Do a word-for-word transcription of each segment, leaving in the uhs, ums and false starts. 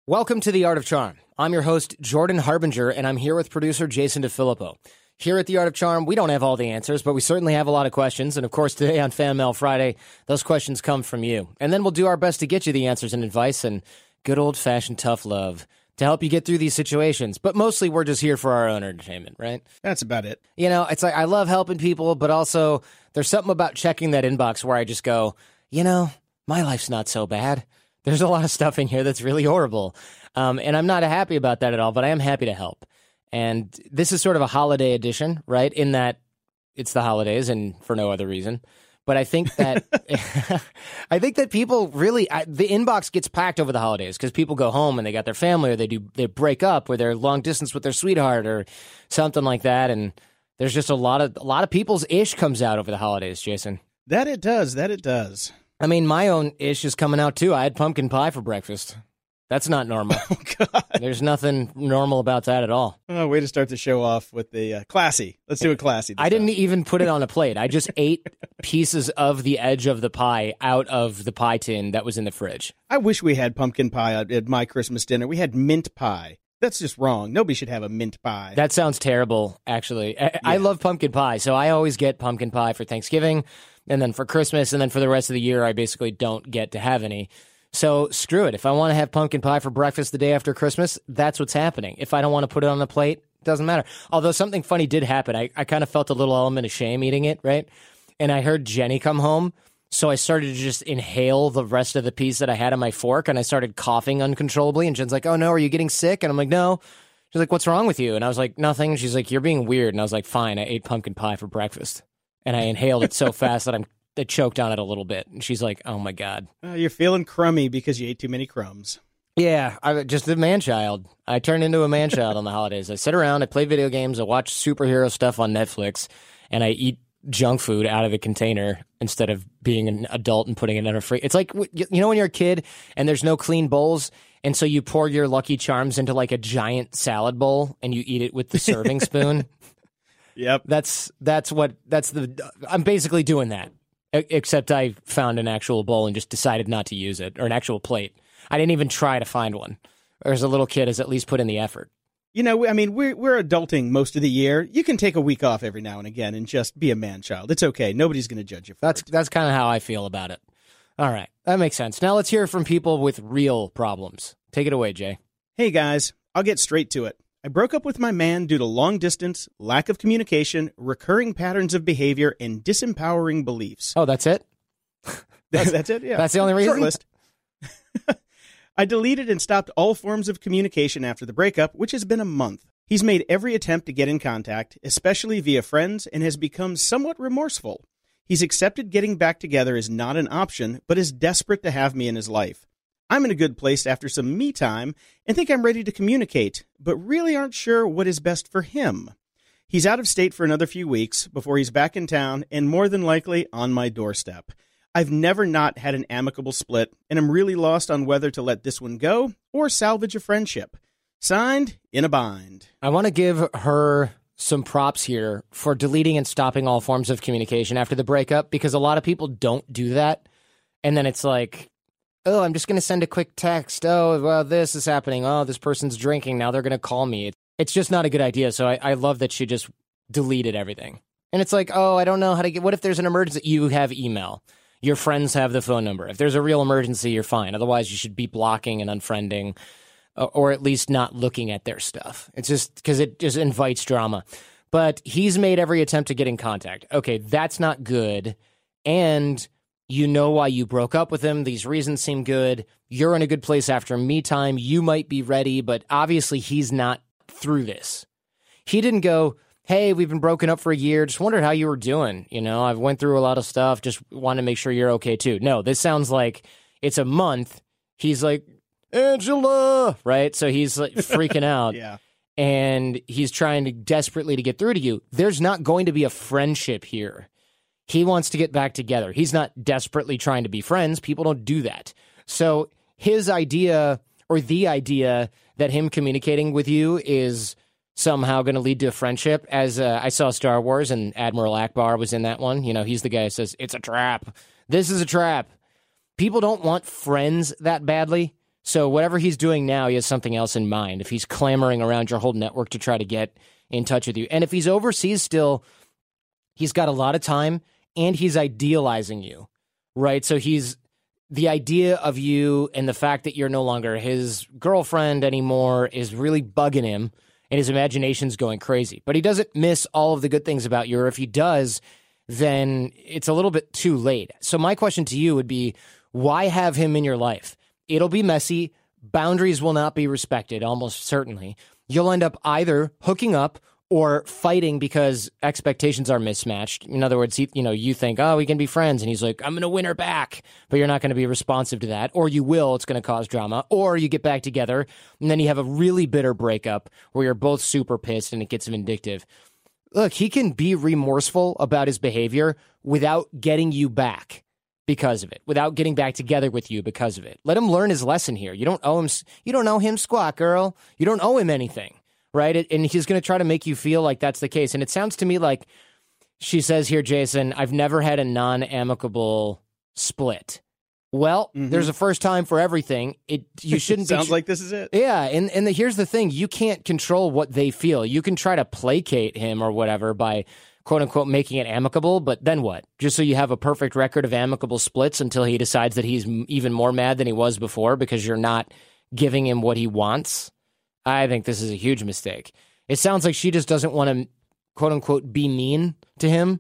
Welcome to The Art of Charm. I'm your host, Jordan Harbinger, and I'm here with producer Jason DeFilippo. Here at The Art of Charm, we don't have all the answers, but we certainly have a lot of questions. And of course, today on Fan Mail Friday, those questions come from you. And then we'll do our best to get you the answers and advice and good old-fashioned tough love to help you get through these situations. But mostly we're just here for our own entertainment, right? That's about it. You know, it's like I love helping people, but also there's something about checking that inbox where I just go, you know, my life's not so bad. There's a lot of stuff in here that's really horrible. Um, and I'm not happy about that at all, but I am happy to help. And this is sort of a holiday edition, right? In that it's the holidays and for no other reason. But I think that I think that people really I, the inbox gets packed over the holidays because people go home and they got their family, or they do they break up, or they're long distance with their sweetheart, or something like that. And there's just a lot of a lot of people's ish comes out over the holidays, Jason. That it does. That it does. I mean, my own ish is coming out too. I had pumpkin pie for breakfast. That's not normal. Oh, God. There's nothing normal about that at all. Oh, way to start the show off with the uh, classy. Let's do it classy. I didn't even put it on a plate. I just ate pieces of the edge of the pie out of the pie tin that was in the fridge. I wish we had pumpkin pie at, at my Christmas dinner. We had mint pie. That's just wrong. Nobody should have a mint pie. That sounds terrible, actually. I, yeah. I love pumpkin pie, so I always get pumpkin pie for Thanksgiving, and then for Christmas, and then for the rest of the year, I basically don't get to have any. So screw it. If I want to have pumpkin pie for breakfast the day after Christmas, that's what's happening. If I don't want to put it on a plate, it doesn't matter. Although something funny did happen. I, I kind of felt a little element of shame eating it, right? And I heard Jenny come home, so I started to just inhale the rest of the piece that I had on my fork, and I started coughing uncontrollably. And Jen's like, oh, no, are you getting sick? And I'm like, no. She's like, what's wrong with you? And I was like, nothing. And she's like, you're being weird. And I was like, fine, I ate pumpkin pie for breakfast. And I inhaled it so fast that I'm I choked on it a little bit. And she's like, oh, my God. Uh, you're feeling crummy because you ate too many crumbs. Yeah, I just a man-child. I turned into a man-child on the holidays. I sit around, I play video games, I watch superhero stuff on Netflix, and I eat junk food out of a container instead of being an adult and putting it in a free. It's like, you know when you're a kid and there's no clean bowls, and so you pour your Lucky Charms into like a giant salad bowl and you eat it with the serving spoon? Yep. That's that's what, that's the, I'm basically doing that. Except I found an actual bowl and just decided not to use it, or an actual plate. I didn't even try to find one. Or as a little kid, has at least put in the effort. You know, I mean, we're we're adulting most of the year. You can take a week off every now and again and just be a man-child. It's okay. Nobody's going to judge you for that's, it. That's kind of how I feel about it. All right. That makes sense. Now let's hear from people with real problems. Take it away, Jay. Hey, guys. I'll get straight to it. I broke up with my man due to long distance, lack of communication, recurring patterns of behavior, and disempowering beliefs. Oh, that's it? That's, that's it, yeah. That's the only reason? Short list. I deleted and stopped all forms of communication after the breakup, which has been a month. He's made every attempt to get in contact, especially via friends, and has become somewhat remorseful. He's accepted getting back together is not an option, but is desperate to have me in his life. I'm in a good place after some me time and think I'm ready to communicate, but really aren't sure what is best for him. He's out of state for another few weeks before he's back in town and more than likely on my doorstep. I've never not had an amicable split, and I'm really lost on whether to let this one go or salvage a friendship. Signed, in a bind. I want to give her some props here for deleting and stopping all forms of communication after the breakup, because a lot of people don't do that. And then it's like, oh, I'm just going to send a quick text. Oh, well, this is happening. Oh, this person's drinking. Now they're going to call me. It's just not a good idea. So I, I love that she just deleted everything. And it's like, oh, I don't know how to get, what if there's an emergency? You have email. Your friends have the phone number. If there's a real emergency, you're fine. Otherwise, you should be blocking and unfriending, or at least not looking at their stuff. It's just because it just invites drama. But he's made every attempt to get in contact. Okay, that's not good. And you know why you broke up with him. These reasons seem good. You're in a good place after me time. You might be ready, but obviously he's not through this. He didn't go, hey, we've been broken up for a year. Just wondered how you were doing. You know, I've went through a lot of stuff. Just want to make sure you're okay too. No, this sounds like it's a month. He's like, Angela, right? So he's like freaking out. Yeah. And he's trying to desperately to get through to you. There's not going to be a friendship here. He wants to get back together. He's not desperately trying to be friends. People don't do that. So his idea, or the idea that him communicating with you is somehow going to lead to a friendship, as uh, I saw Star Wars and Admiral Akbar was in that one. You know, he's the guy who says, it's a trap. This is a trap. People don't want friends that badly. So whatever he's doing now, he has something else in mind. If he's clamoring around your whole network to try to get in touch with you. And if he's overseas still, he's got a lot of time and he's idealizing you, right? So he's the idea of you and the fact that you're no longer his girlfriend anymore is really bugging him and his imagination's going crazy. But he doesn't miss all of the good things about you. Or if he does, then it's a little bit too late. So my question to you would be, why have him in your life? It'll be messy. Boundaries will not be respected, almost certainly. You'll end up either hooking up or fighting because expectations are mismatched. In other words, he, you know, you think, oh, we can be friends. And he's like, I'm going to win her back. But you're not going to be responsive to that. Or you will. It's going to cause drama. Or you get back together and then you have a really bitter breakup where you're both super pissed and it gets vindictive. Look, he can be remorseful about his behavior without getting you back because of it, without getting back together with you because of it. Let him learn his lesson here. You don't owe him, you don't owe him squat, girl. You don't owe him anything, right? And he's going to try to make you feel like that's the case. And it sounds to me like she says here, Jason, I've never had a non-amicable split. Well, mm-hmm. There's a first time for everything. It you shouldn't. Sounds be, like this is it. Yeah, and and the, here's the thing: you can't control what they feel. You can try to placate him or whatever by quote unquote making it amicable, but then what? Just so you have a perfect record of amicable splits until he decides that he's even more mad than he was before because you're not giving him what he wants. I think this is a huge mistake. It sounds like she just doesn't want to quote unquote be mean to him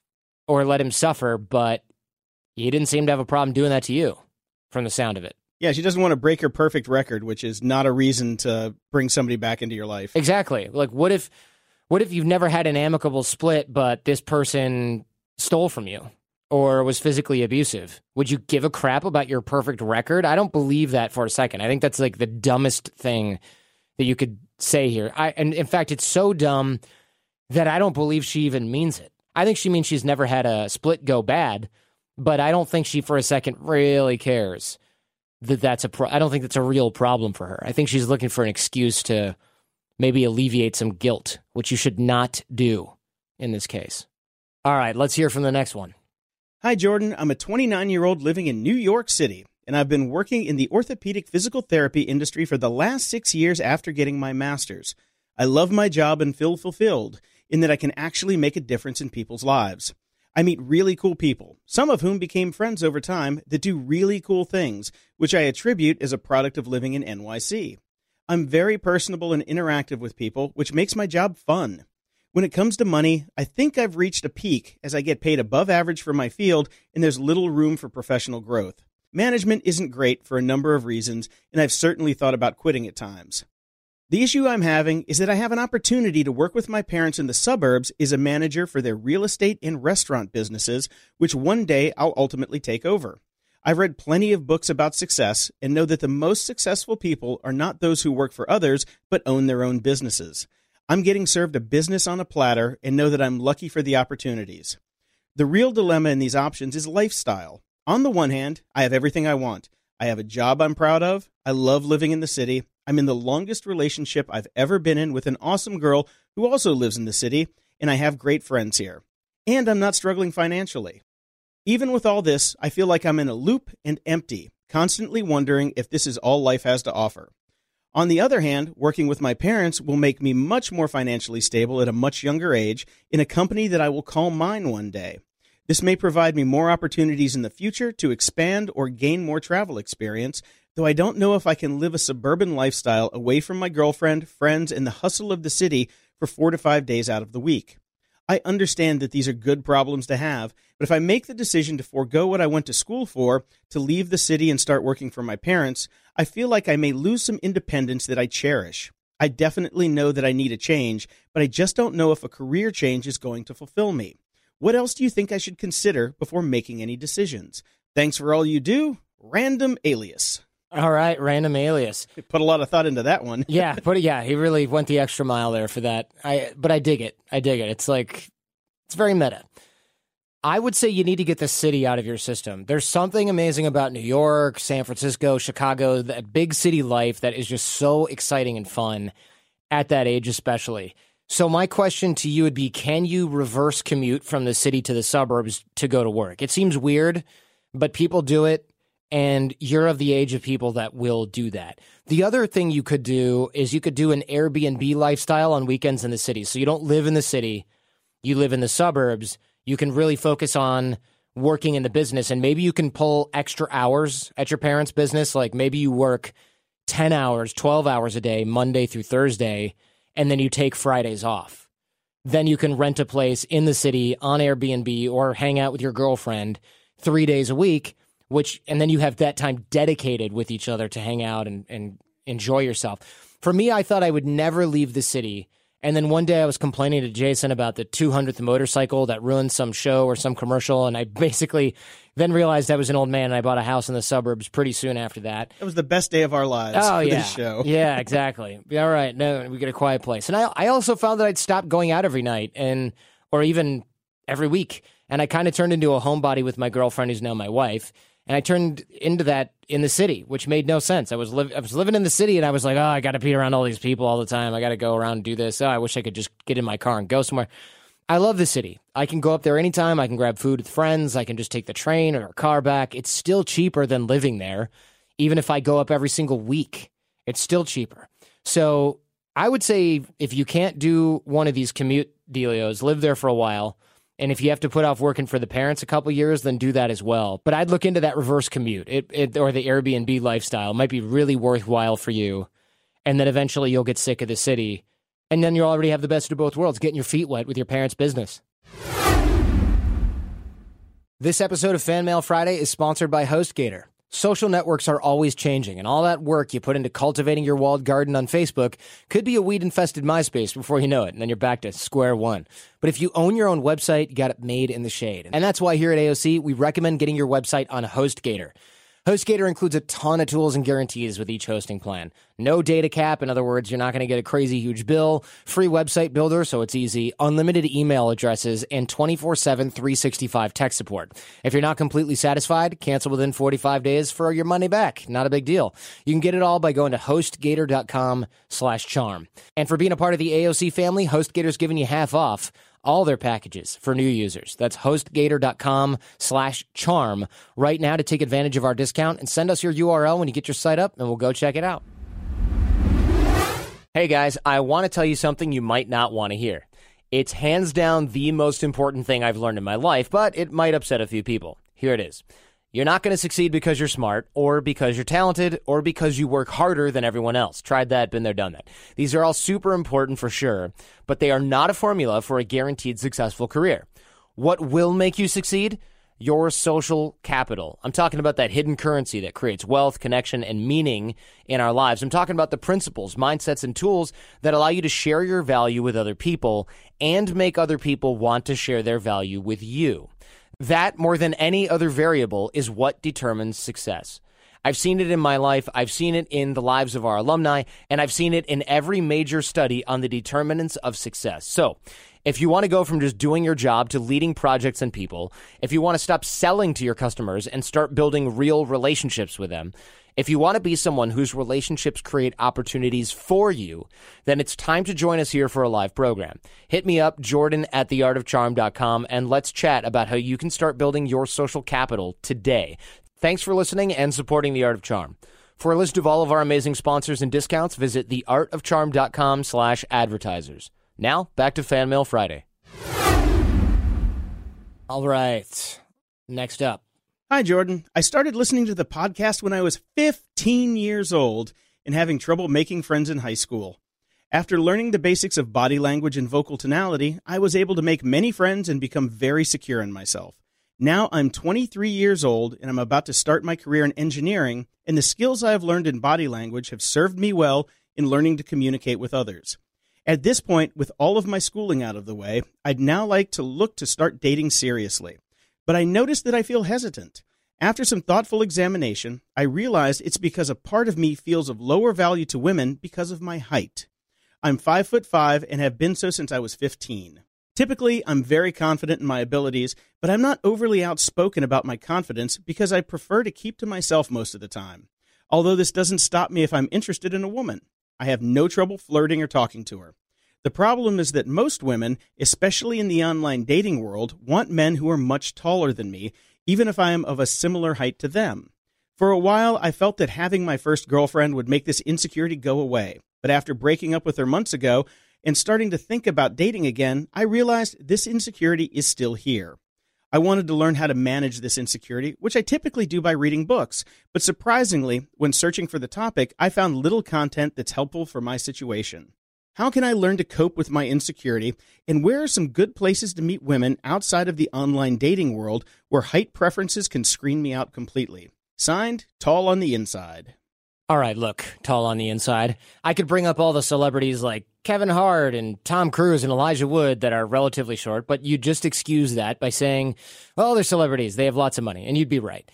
or let him suffer, but he didn't seem to have a problem doing that to you from the sound of it. Yeah, she doesn't want to break her perfect record, which is not a reason to bring somebody back into your life. Exactly. Like, what if what if you've never had an amicable split, but this person stole from you or was physically abusive? Would you give a crap about your perfect record? I don't believe that for a second. I think that's like the dumbest thing that you could say here. I, and in fact, it's so dumb that I don't believe she even means it. I think she means she's never had a split go bad, but I don't think she for a second really cares that that's a pro- I don't think that's a real problem for her. I think she's looking for an excuse to maybe alleviate some guilt, which you should not do in this case. All right, let's hear from the next one. Hi, Jordan. I'm a twenty-nine-year-old living in New York City, and I've been working in the orthopedic physical therapy industry for the last six years after getting my master's. I love my job and feel fulfilled in that I can actually make a difference in people's lives. I meet really cool people, some of whom became friends over time, that do really cool things, which I attribute as a product of living in N Y C. I'm very personable and interactive with people, which makes my job fun. When it comes to money, I think I've reached a peak as I get paid above average for my field and there's little room for professional growth. Management isn't great for a number of reasons, and I've certainly thought about quitting at times. The issue I'm having is that I have an opportunity to work with my parents in the suburbs as a manager for their real estate and restaurant businesses, which one day I'll ultimately take over. I've read plenty of books about success and know that the most successful people are not those who work for others, but own their own businesses. I'm getting served a business on a platter and know that I'm lucky for the opportunities. The real dilemma in these options is lifestyle. On the one hand, I have everything I want. I have a job I'm proud of. I love living in the city. I'm in the longest relationship I've ever been in with an awesome girl who also lives in the city, and I have great friends here. And I'm not struggling financially. Even with all this, I feel like I'm in a loop and empty, constantly wondering if this is all life has to offer. On the other hand, working with my parents will make me much more financially stable at a much younger age in a company that I will call mine one day. This may provide me more opportunities in the future to expand or gain more travel experience, though I don't know if I can live a suburban lifestyle away from my girlfriend, friends, and the hustle of the city for four to five days out of the week. I understand that these are good problems to have, but if I make the decision to forego what I went to school for, to leave the city and start working for my parents, I feel like I may lose some independence that I cherish. I definitely know that I need a change, but I just don't know if a career change is going to fulfill me. What else do you think I should consider before making any decisions? Thanks for all you do, Random Alias. All right, Random Alias. Put a lot of thought into that one. yeah, but yeah, he really went the extra mile there for that. I but I dig it. I dig it. It's like, it's very meta. I would say you need to get the city out of your system. There's something amazing about New York, San Francisco, Chicago, that big city life that is just so exciting and fun at that age especially. So my question to you would be, can you reverse commute from the city to the suburbs to go to work? It seems weird, but people do it. and you're of the age of people that will do that. The other thing you could do is you could do an Airbnb lifestyle on weekends in the city. So you don't live in the city, you live in the suburbs. You can really focus on working in the business, and maybe you can pull extra hours at your parents' business. Like maybe you work ten hours, twelve hours a day, Monday through Thursday, and then you take Fridays off. Then you can rent a place in the city on Airbnb or hang out with your girlfriend three days a week, which, and then you have that time dedicated with each other to hang out and, and enjoy yourself. For me, I thought I would never leave the city. And then one day I was complaining to Jason about the two hundredth motorcycle that ruined some show or some commercial. And I basically then realized I was an old man and I bought a house in the suburbs pretty soon after that. It was the best day of our lives oh, for yeah. this show. Yeah, exactly. All right. No, we get a quiet place. And I, I also found that I'd stop going out every night and, or even every week. And I kind of turned into a homebody with my girlfriend, who's now my wife. And I turned into that in the city, which made no sense. I was li- I was living in the city, and I was like, oh, I got to be around all these people all the time. I got to go around and do this. Oh, I wish I could just get in my car and go somewhere. I love the city. I can go up there anytime. I can grab food with friends. I can just take the train or a car back. It's still cheaper than living there. Even if I go up every single week, it's still cheaper. So I would say if you can't do one of these commute dealios, live there for a while. And if you have to put off working for the parents a couple years, then do that as well. But I'd look into that reverse commute it, it, or the Airbnb lifestyle. It might be really worthwhile for you. And then eventually you'll get sick of the city. And then you'll already have the best of both worlds, getting your feet wet with your parents' business. This episode of Fan Mail Friday is sponsored by HostGator. Social networks are always changing, and all that work you put into cultivating your walled garden on Facebook could be a weed-infested MySpace before you know it, and then you're back to square one. But if you own your own website, you got it made in the shade. And that's why here at A O C, we recommend getting your website on HostGator. HostGator includes a ton of tools and guarantees with each hosting plan. No data cap. In other words, you're not going to get a crazy huge bill. Free website builder, so it's easy. Unlimited email addresses and twenty-four seven, three sixty-five tech support. If you're not completely satisfied, cancel within forty-five days for your money back. Not a big deal. You can get it all by going to HostGator.com slash charm. And for being a part of the A O C family, HostGator's giving you half off all their packages for new users. That's HostGator.com slash charm right now to take advantage of our discount, and send us your U R L when you get your site up and we'll go check it out. Hey guys, I want to tell you something you might not want to hear. It's hands down the most important thing I've learned in my life, but it might upset a few people. Here it is. You're not going to succeed because you're smart, or because you're talented, or because you work harder than everyone else. Tried that, been there, done that. These are all super important for sure, but they are not a formula for a guaranteed successful career. What will make you succeed? Your social capital. I'm talking about that hidden currency that creates wealth, connection, and meaning in our lives. I'm talking about the principles, mindsets, and tools that allow you to share your value with other people and make other people want to share their value with you. That, more than any other variable, is what determines success. I've seen it in my life, I've seen it in the lives of our alumni, and I've seen it in every major study on the determinants of success. So, if you want to go from just doing your job to leading projects and people, if you want to stop selling to your customers and start building real relationships with them, if you want to be someone whose relationships create opportunities for you, then it's time to join us here for a live program. Hit me up, Jordan at the art of charm dot com, and let's chat about how you can start building your social capital today. Thanks for listening and supporting The Art of Charm. For a list of all of our amazing sponsors and discounts, visit the art of charm dot com slash advertisers. Now, back to Fan Mail Friday. All right. Next up. Hi, Jordan. I started listening to the podcast when I was fifteen years old and having trouble making friends in high school. After learning the basics of body language and vocal tonality, I was able to make many friends and become very secure in myself. Now I'm twenty-three years old and I'm about to start my career in engineering, and the skills I have learned in body language have served me well in learning to communicate with others. At this point, with all of my schooling out of the way, I'd now like to look to start dating seriously. But I noticed that I feel hesitant. After some thoughtful examination, I realized it's because a part of me feels of lower value to women because of my height. I'm five foot five and have been so since I was fifteen. Typically, I'm very confident in my abilities, but I'm not overly outspoken about my confidence because I prefer to keep to myself most of the time. Although this doesn't stop me if I'm interested in a woman. I have no trouble flirting or talking to her. The problem is that most women, especially in the online dating world, want men who are much taller than me, even if I am of a similar height to them. For a while, I felt that having my first girlfriend would make this insecurity go away. But after breaking up with her months ago and starting to think about dating again, I realized this insecurity is still here. I wanted to learn how to manage this insecurity, which I typically do by reading books. But surprisingly, when searching for the topic, I found little content that's helpful for my situation. How can I learn to cope with my insecurity, and where are some good places to meet women outside of the online dating world where height preferences can screen me out completely? Signed, Tall on the Inside. All right, look, Tall on the Inside. I could bring up all the celebrities like Kevin Hart and Tom Cruise and Elijah Wood that are relatively short, but you just excuse that by saying, well, they're celebrities, they have lots of money, and you'd be right.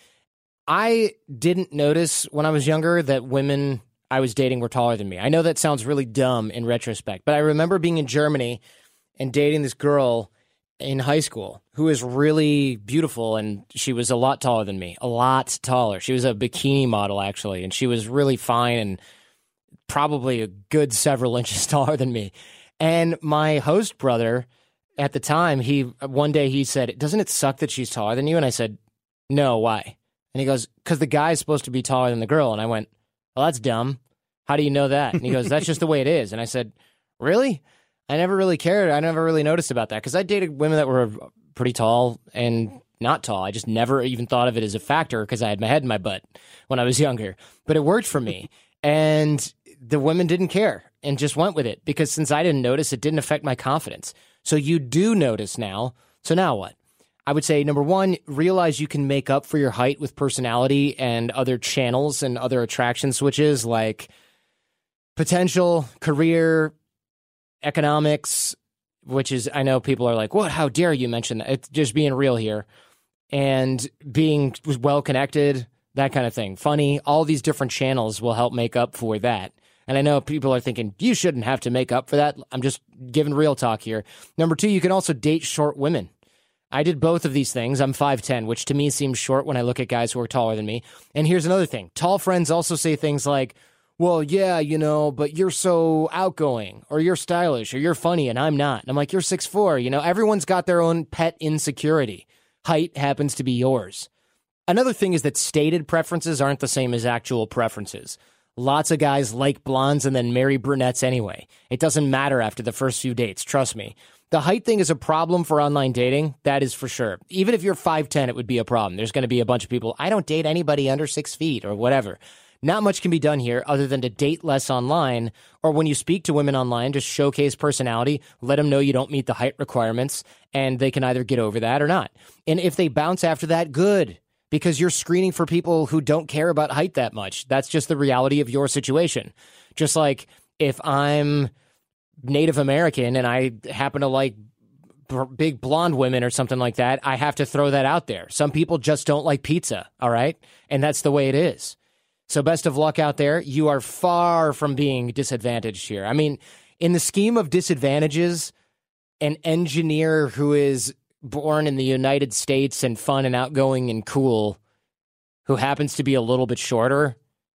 I didn't notice when I was younger that women I was dating were taller than me. I know that sounds really dumb in retrospect, but I remember being in Germany and dating this girl in high school who was really beautiful, and she was a lot taller than me, a lot taller. She was a bikini model, actually, and she was really fine and probably a good several inches taller than me. And my host brother at the time, he one day he said, doesn't it suck that she's taller than you? And I said, no, why? And he goes, because the guy's supposed to be taller than the girl. And I went, well, that's dumb. How do you know that? And he goes, that's just the way it is. And I said, really? I never really cared. I never really noticed about that because I dated women that were pretty tall and not tall. I just never even thought of it as a factor because I had my head in my butt when I was younger. But it worked for me. And the women didn't care and just went with it because since I didn't notice, it didn't affect my confidence. So you do notice now. So now what? I would say, number one, realize you can make up for your height with personality and other channels and other attraction switches like potential, career, economics, which is, I know people are like, what, how dare you mention that? It's just being real here. And being well-connected, that kind of thing. Funny, all these different channels will help make up for that. And I know people are thinking, you shouldn't have to make up for that. I'm just giving real talk here. Number two, you can also date short women. I did both of these things. I'm five ten, which to me seems short when I look at guys who are taller than me. And here's another thing. Tall friends also say things like, well, yeah, you know, but you're so outgoing, or you're stylish, or you're funny, and I'm not. And I'm like, you're six foot four. You know, everyone's got their own pet insecurity. Height happens to be yours. Another thing is that stated preferences aren't the same as actual preferences. Lots of guys like blondes and then marry brunettes anyway. It doesn't matter after the first few dates, trust me. The height thing is a problem for online dating, that is for sure. Even if you're five ten, it would be a problem. There's going to be a bunch of people, I don't date anybody under six feet or whatever. Not much can be done here other than to date less online, or when you speak to women online, just showcase personality, let them know you don't meet the height requirements, and they can either get over that or not. And if they bounce after that, good, because you're screening for people who don't care about height that much. That's just the reality of your situation. Just like if I'm Native American and I happen to like b- big blonde women or something like that, I have to throw that out there. Some people just don't like pizza, all right? And that's the way it is. So best of luck out there. You are far from being disadvantaged here. I mean, in the scheme of disadvantages, an engineer who is born in the United States and fun and outgoing and cool, who happens to be a little bit shorter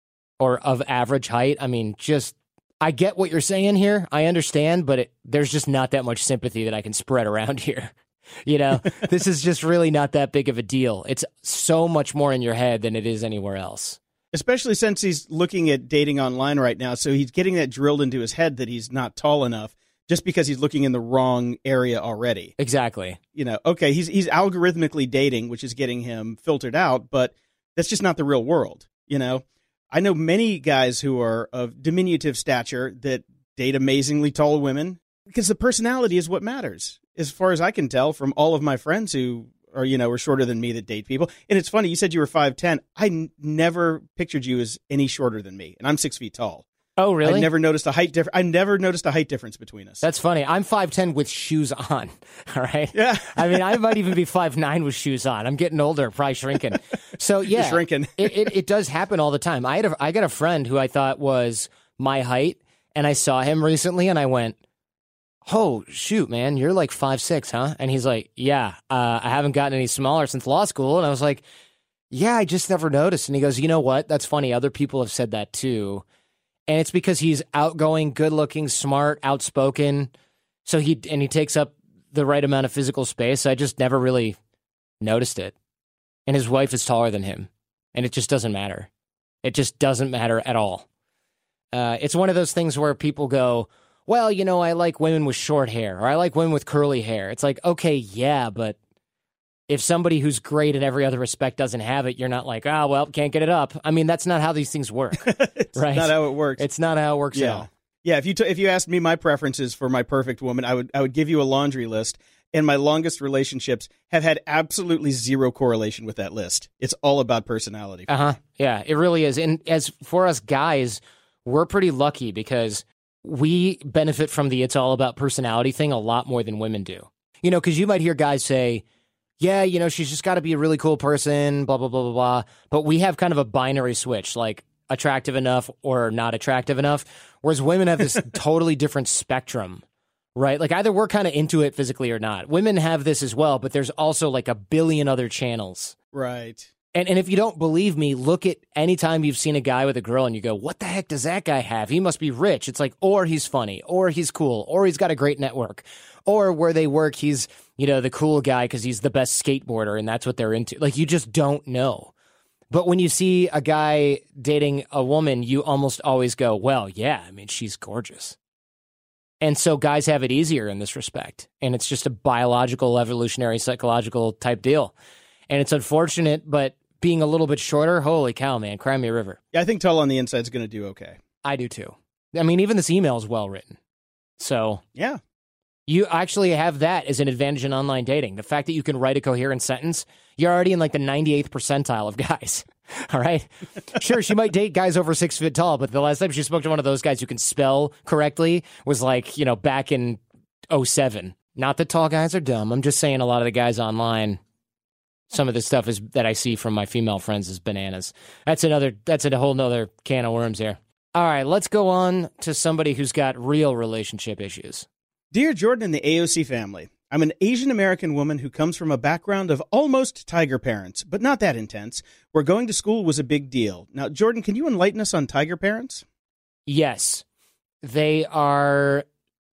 or of average height, I mean, just, I get what you're saying here. I understand, but it, there's just not that much sympathy that I can spread around here. You know, this is just really not that big of a deal. It's so much more in your head than it is anywhere else. Especially since he's looking at dating online right now, so he's getting that drilled into his head that he's not tall enough just because he's looking in the wrong area already. Exactly. You know, okay, he's he's algorithmically dating, which is getting him filtered out, but that's just not the real world, you know? I know many guys who are of diminutive stature that date amazingly tall women because the personality is what matters, as far as I can tell from all of my friends who or, you know, are shorter than me that date people. And it's funny, you said you were five ten. I n- never pictured you as any shorter than me, and I'm six feet tall. Oh, really? I never noticed a height difference. I never noticed a height difference between us. That's funny. I'm five ten with shoes on, all right? Yeah. I mean, I might even be five nine with shoes on. I'm getting older, probably shrinking. So, yeah. You're shrinking. it, it, it does happen all the time. I had a, I got a friend who I thought was my height, and I saw him recently, and I went, oh, shoot, man, you're like five six, huh? And he's like, yeah, uh, I haven't gotten any smaller since law school. And I was like, yeah, I just never noticed. And he goes, you know what? That's funny. Other people have said that too. And it's because he's outgoing, good-looking, smart, outspoken. So he and he takes up the right amount of physical space. I just never really noticed it. And his wife is taller than him. and it just doesn't matter. It just doesn't matter at all. Uh, it's one of those things where people go, well, you know, I like women with short hair, or I like women with curly hair. It's like, okay, yeah, but if somebody who's great in every other respect doesn't have it, you're not like, oh, well, can't get it up. I mean, that's not how these things work. It's right? not how it works. It's not how it works yeah. at all. Yeah, if you t- if you asked me my preferences for my perfect woman, I would I would give you a laundry list, and my longest relationships have had absolutely zero correlation with that list. It's all about personality. Uh-huh. Yeah, it really is. And as for us guys, we're pretty lucky because we benefit from the it's all about personality thing a lot more than women do. You know, because you might hear guys say, yeah, you know, she's just got to be a really cool person, blah, blah, blah, blah, blah. But we have kind of a binary switch, like attractive enough or not attractive enough, whereas women have this totally different spectrum, right? Like either we're kind of into it physically or not. Women have this as well, but there's also like a billion other channels. Right. And and if you don't believe me, look at any time you've seen a guy with a girl and you go, what the heck does that guy have? He must be rich. It's like, or he's funny, or he's cool, or he's got a great network, or where they work, he's, you know, the cool guy because he's the best skateboarder and that's what they're into. Like, you just don't know. But when you see a guy dating a woman, you almost always go, well, yeah, I mean, she's gorgeous. And so guys have it easier in this respect. And it's just a biological, evolutionary, psychological type deal. And it's unfortunate, but being a little bit shorter, holy cow, man, cry me a river. Yeah, I think tall on the inside is going to do okay. I do too. I mean, even this email is well written. So yeah, you actually have that as an advantage in online dating. The fact that you can write a coherent sentence, you're already in like the ninety-eighth percentile of guys. All right. Sure, she might date guys over six feet tall, but the last time she spoke to one of those guys who can spell correctly was like, you know, back in oh seven. Not that tall guys are dumb. I'm just saying a lot of the guys online, some of the stuff is that I see from my female friends is bananas. That's another, that's a whole nother can of worms here. All right, let's go on to somebody who's got real relationship issues. Dear Jordan and the A O C family, I'm an Asian American woman who comes from a background of almost tiger parents, but not that intense, where going to school was a big deal. Now, Jordan, can you enlighten us on tiger parents? Yes. They are,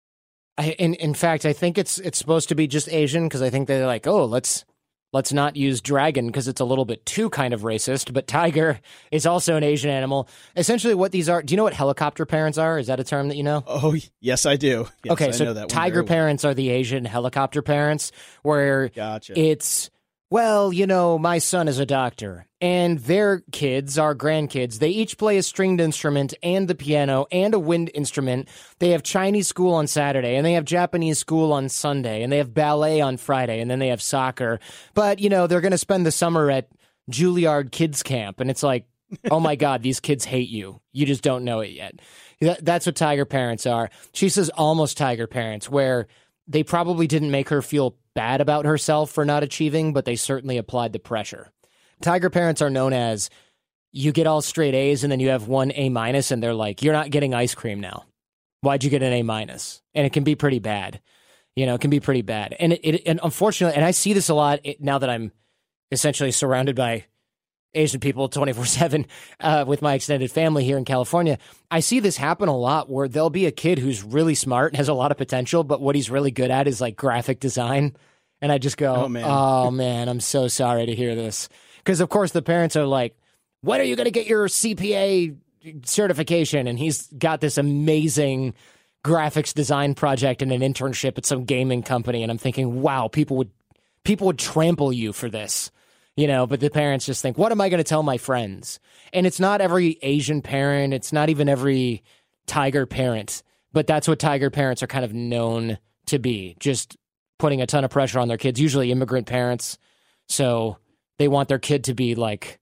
I, in, in fact, I think it's it's supposed to be just Asian because I think they're like, oh, let's let's not use dragon because it's a little bit too kind of racist, but tiger is also an Asian animal. Essentially what these are, do you know what helicopter parents are? Is that a term that you know? Oh, yes, I do. Yes, okay, I so know that tiger one very parents are the Asian helicopter parents where Gotcha. It's, well, you know, my son is a doctor and their kids, our grandkids, they each play a stringed instrument and the piano and a wind instrument. They have Chinese school on Saturday and they have Japanese school on Sunday and they have ballet on Friday and then they have soccer. But, you know, they're going to spend the summer at Juilliard Kids Camp. And it's like, oh my God, these kids hate you. You just don't know it yet. That, that's what tiger parents are. She says almost tiger parents, where they probably didn't make her feel bad about herself for not achieving, but they certainly applied the pressure. Tiger parents are known as, you get all straight A's and then you have one A minus and they're like, you're not getting ice cream now. Why'd you get an A minus? And it can be pretty bad. You know, it can be pretty bad. And it, it and unfortunately, and I see this a lot now that I'm essentially surrounded by Asian people twenty-four seven uh, with my extended family here in California. I see this happen a lot where there'll be a kid who's really smart and has a lot of potential, but what he's really good at is like graphic design. And I just go, oh man, oh, man I'm so sorry to hear this. Because, of course, the parents are like, when are you going to get your C P A certification? And he's got this amazing graphics design project and an internship at some gaming company. And I'm thinking, wow, people would people would trample you for this. You know, but the parents just think, what am I going to tell my friends? And it's not every Asian parent. It's not even every tiger parent. But that's what tiger parents are kind of known to be, just putting a ton of pressure on their kids, usually immigrant parents. So they want their kid to be like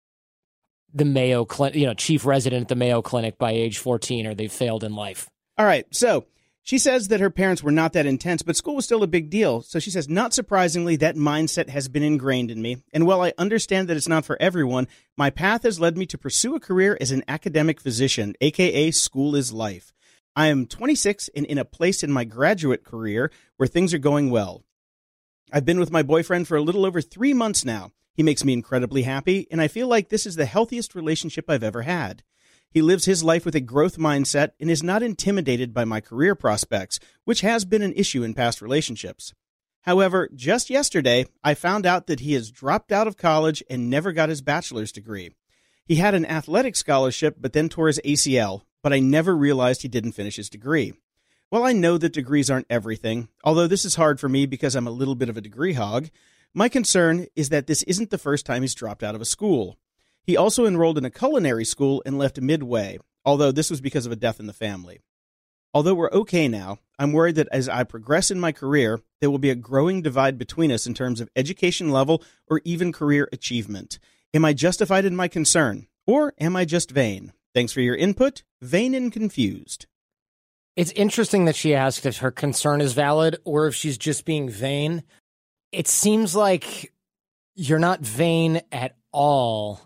the Mayo Clinic, you know, chief resident at the Mayo Clinic by age fourteen, or they've failed in life. All right. So she says that her parents were not that intense, but school was still a big deal. So she says, not surprisingly, that mindset has been ingrained in me. And while I understand that it's not for everyone, my path has led me to pursue a career as an academic physician, a k a school is life. I am twenty-six and in a place in my graduate career where things are going well. I've been with my boyfriend for a little over three months now. He makes me incredibly happy, and I feel like this is the healthiest relationship I've ever had. He lives his life with a growth mindset and is not intimidated by my career prospects, which has been an issue in past relationships. However, just yesterday, I found out that he has dropped out of college and never got his bachelor's degree. He had an athletic scholarship, but then tore his A C L, but I never realized he didn't finish his degree. While I know that degrees aren't everything, although this is hard for me because I'm a little bit of a degree hog, my concern is that this isn't the first time he's dropped out of a school. He also enrolled in a culinary school and left midway, although this was because of a death in the family. Although we're okay now, I'm worried that as I progress in my career, there will be a growing divide between us in terms of education level or even career achievement. Am I justified in my concern, or am I just vain? Thanks for your input. Vain and confused. It's interesting that she asked if her concern is valid or if she's just being vain. It seems like you're not vain at all,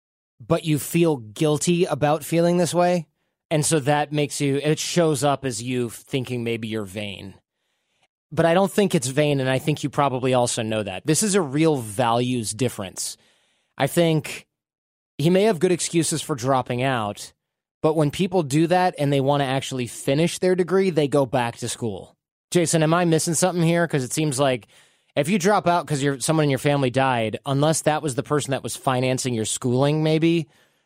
but you feel guilty about feeling this way. And so that makes you, it shows up as you thinking maybe you're vain. But I don't think it's vain, and I think you probably also know that. This is a real values difference. I think he may have good excuses for dropping out, but when people do that and they want to actually finish their degree, they go back to school. Jason, am I missing something here? Because it seems like if you drop out because you're someone in your family died, unless that was the person that was financing your schooling, maybe,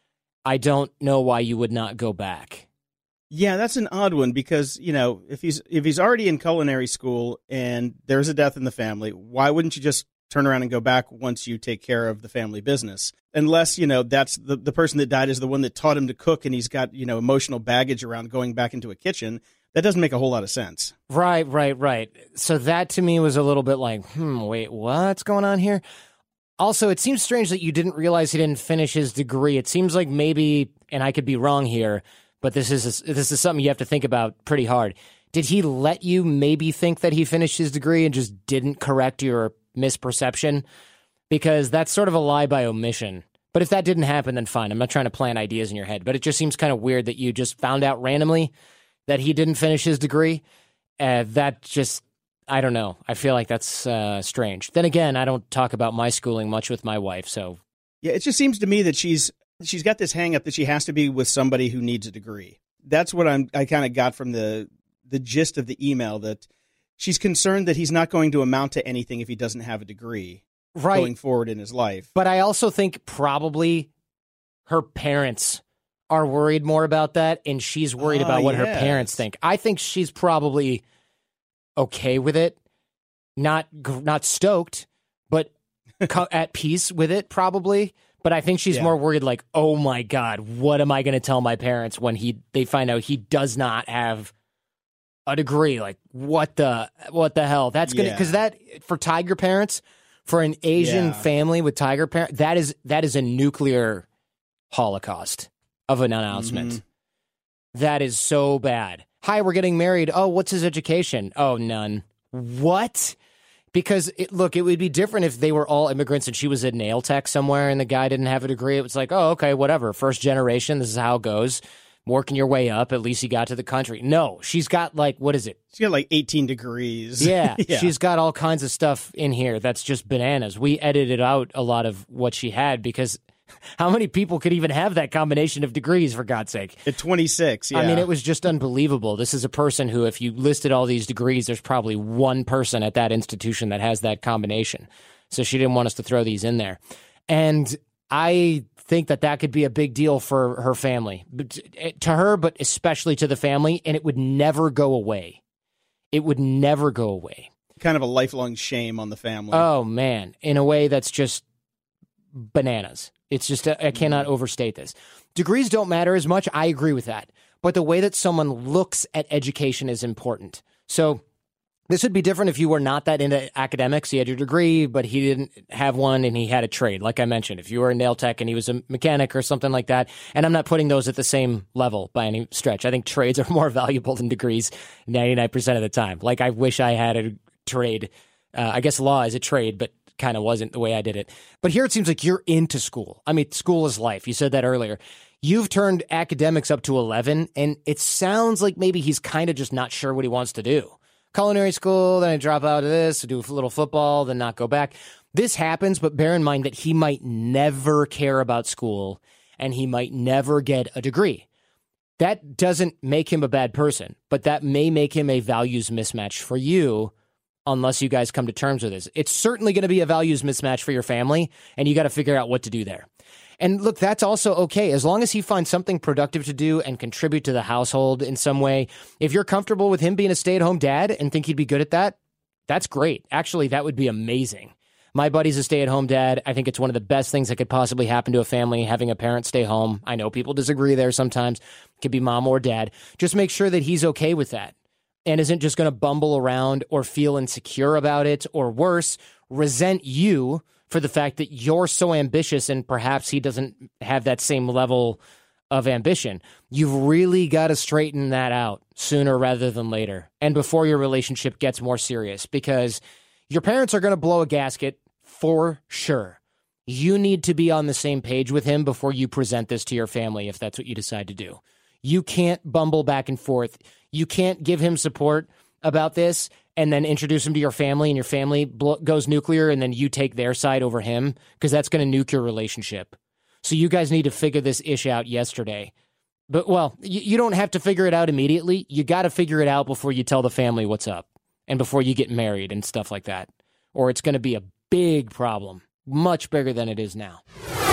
I don't know why you would not go back. Yeah, that's an odd one because, you know, if he's if he's already in culinary school and there's a death in the family, why wouldn't you just turn around and go back once you take care of the family business? Unless, you know, that's the, the person that died is the one that taught him to cook and he's got, you know, emotional baggage around going back into a kitchen. That doesn't make a whole lot of sense. Right, right, right. So that to me was a little bit like, hmm, wait, what's going on here? Also, it seems strange that you didn't realize he didn't finish his degree. It seems like maybe, and I could be wrong here, but this is a, this is something you have to think about pretty hard. Did he let you maybe think that he finished his degree and just didn't correct your misperception? Because that's sort of a lie by omission. But if that didn't happen, then fine. I'm not trying to plant ideas in your head, but it just seems kind of weird that you just found out randomly that he didn't finish his degree. Uh, that just, I don't know. I feel like that's uh, strange. Then again, I don't talk about my schooling much with my wife, so. Yeah, it just seems to me that she's she's got this hang up that she has to be with somebody who needs a degree. That's what I'm I kind of got from the the gist of the email, that she's concerned that he's not going to amount to anything if he doesn't have a degree right. going forward in his life. But I also think probably her parents are worried more about that, and she's worried oh, about what yes. her parents think. I think she's probably okay with it, not not stoked, but co- at peace with it probably. But I think she's yeah. more worried like, oh my God, what am I going to tell my parents when he they find out he does not have a degree? Like, what the what the hell? That's gonna because yeah. that for Tiger parents, for an Asian yeah. family with Tiger parents, that is that is a nuclear holocaust of an announcement. Mm-hmm. That is so bad. Hi, we're getting married. Oh, what's his education? Oh, none. What? Because, it, look, it would be different if they were all immigrants and she was a nail tech somewhere and the guy didn't have a degree. It was like, oh, okay, whatever. First generation, this is how it goes. Working your way up, at least you got to the country. No, she's got like, what is it? She's got like eighteen degrees. Yeah, yeah, she's got all kinds of stuff in here that's just bananas. We edited out a lot of what she had because how many people could even have that combination of degrees, for God's sake? At twenty-six, yeah. I mean, it was just unbelievable. This is a person who, if you listed all these degrees, there's probably one person at that institution that has that combination. So she didn't want us to throw these in there. And I think that that could be a big deal for her family, to her, but especially to the family, and it would never go away. It would never go away. Kind of a lifelong shame on the family. Oh, man, in a way that's just bananas. It's just, I cannot overstate this. Degrees don't matter as much. I agree with that. But the way that someone looks at education is important. So this would be different if you were not that into academics. He had your degree, but he didn't have one and he had a trade. Like I mentioned, if you were a nail tech and he was a mechanic or something like that. And I'm not putting those at the same level by any stretch. I think trades are more valuable than degrees ninety-nine percent of the time. Like I wish I had a trade. Uh, I guess law is a trade, but kind of wasn't the way I did it. But here it seems like you're into school. I mean, school is life. You said that earlier. You've turned academics up to eleven, and it sounds like maybe he's kind of just not sure what he wants to do. Culinary school, then I drop out of this, do a little football, then not go back. This happens, but bear in mind that he might never care about school, and he might never get a degree. That doesn't make him a bad person, but that may make him a values mismatch for you unless you guys come to terms with this. It's certainly going to be a values mismatch for your family, and you got to figure out what to do there. And look, that's also okay. As long as he finds something productive to do and contribute to the household in some way, if you're comfortable with him being a stay-at-home dad and think he'd be good at that, that's great. Actually, that would be amazing. My buddy's a stay-at-home dad. I think it's one of the best things that could possibly happen to a family, having a parent stay home. I know people disagree there sometimes. It could be mom or dad. Just make sure that he's okay with that and isn't just going to bumble around or feel insecure about it, or worse, resent you for the fact that you're so ambitious and perhaps he doesn't have that same level of ambition. You've really got to straighten that out sooner rather than later, and before your relationship gets more serious, because your parents are going to blow a gasket for sure. You need to be on the same page with him before you present this to your family, if that's what you decide to do. You can't bumble back and forth. You can't give him support about this and then introduce him to your family, and your family blo- goes nuclear, and then you take their side over him, because that's going to nuke your relationship. So you guys need to figure this ish out yesterday. But, well, you, you don't have to figure it out immediately. You got to figure it out before you tell the family what's up and before you get married and stuff like that. Or it's going to be a big problem, much bigger than it is now.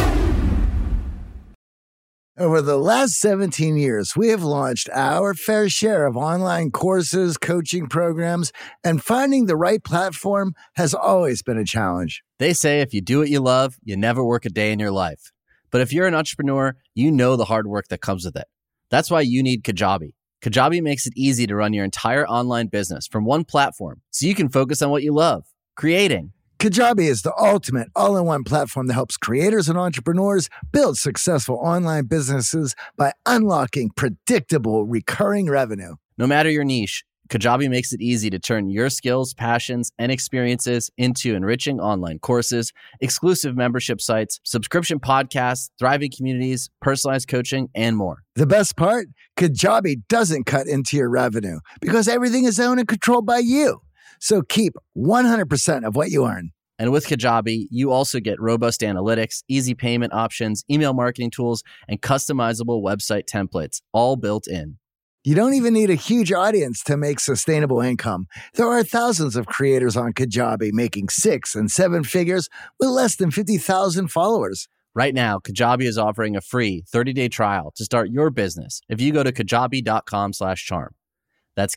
Over the last seventeen years, we have launched our fair share of online courses, coaching programs, and finding the right platform has always been a challenge. They say if you do what you love, you never work a day in your life. But if you're an entrepreneur, you know the hard work that comes with it. That's why you need Kajabi. Kajabi makes it easy to run your entire online business from one platform, so you can focus on what you love, creating. Kajabi is the ultimate all-in-one platform that helps creators and entrepreneurs build successful online businesses by unlocking predictable, recurring revenue. No matter your niche, Kajabi makes it easy to turn your skills, passions, and experiences into enriching online courses, exclusive membership sites, subscription podcasts, thriving communities, personalized coaching, and more. The best part? Kajabi doesn't cut into your revenue because everything is owned and controlled by you. So keep one hundred percent of what you earn. And with Kajabi, you also get robust analytics, easy payment options, email marketing tools, and customizable website templates, all built in. You don't even need a huge audience to make sustainable income. There are thousands of creators on Kajabi making six and seven figures with less than fifty thousand followers. Right now, Kajabi is offering a free thirty-day trial to start your business if you go to kajabi.com slash charm. That's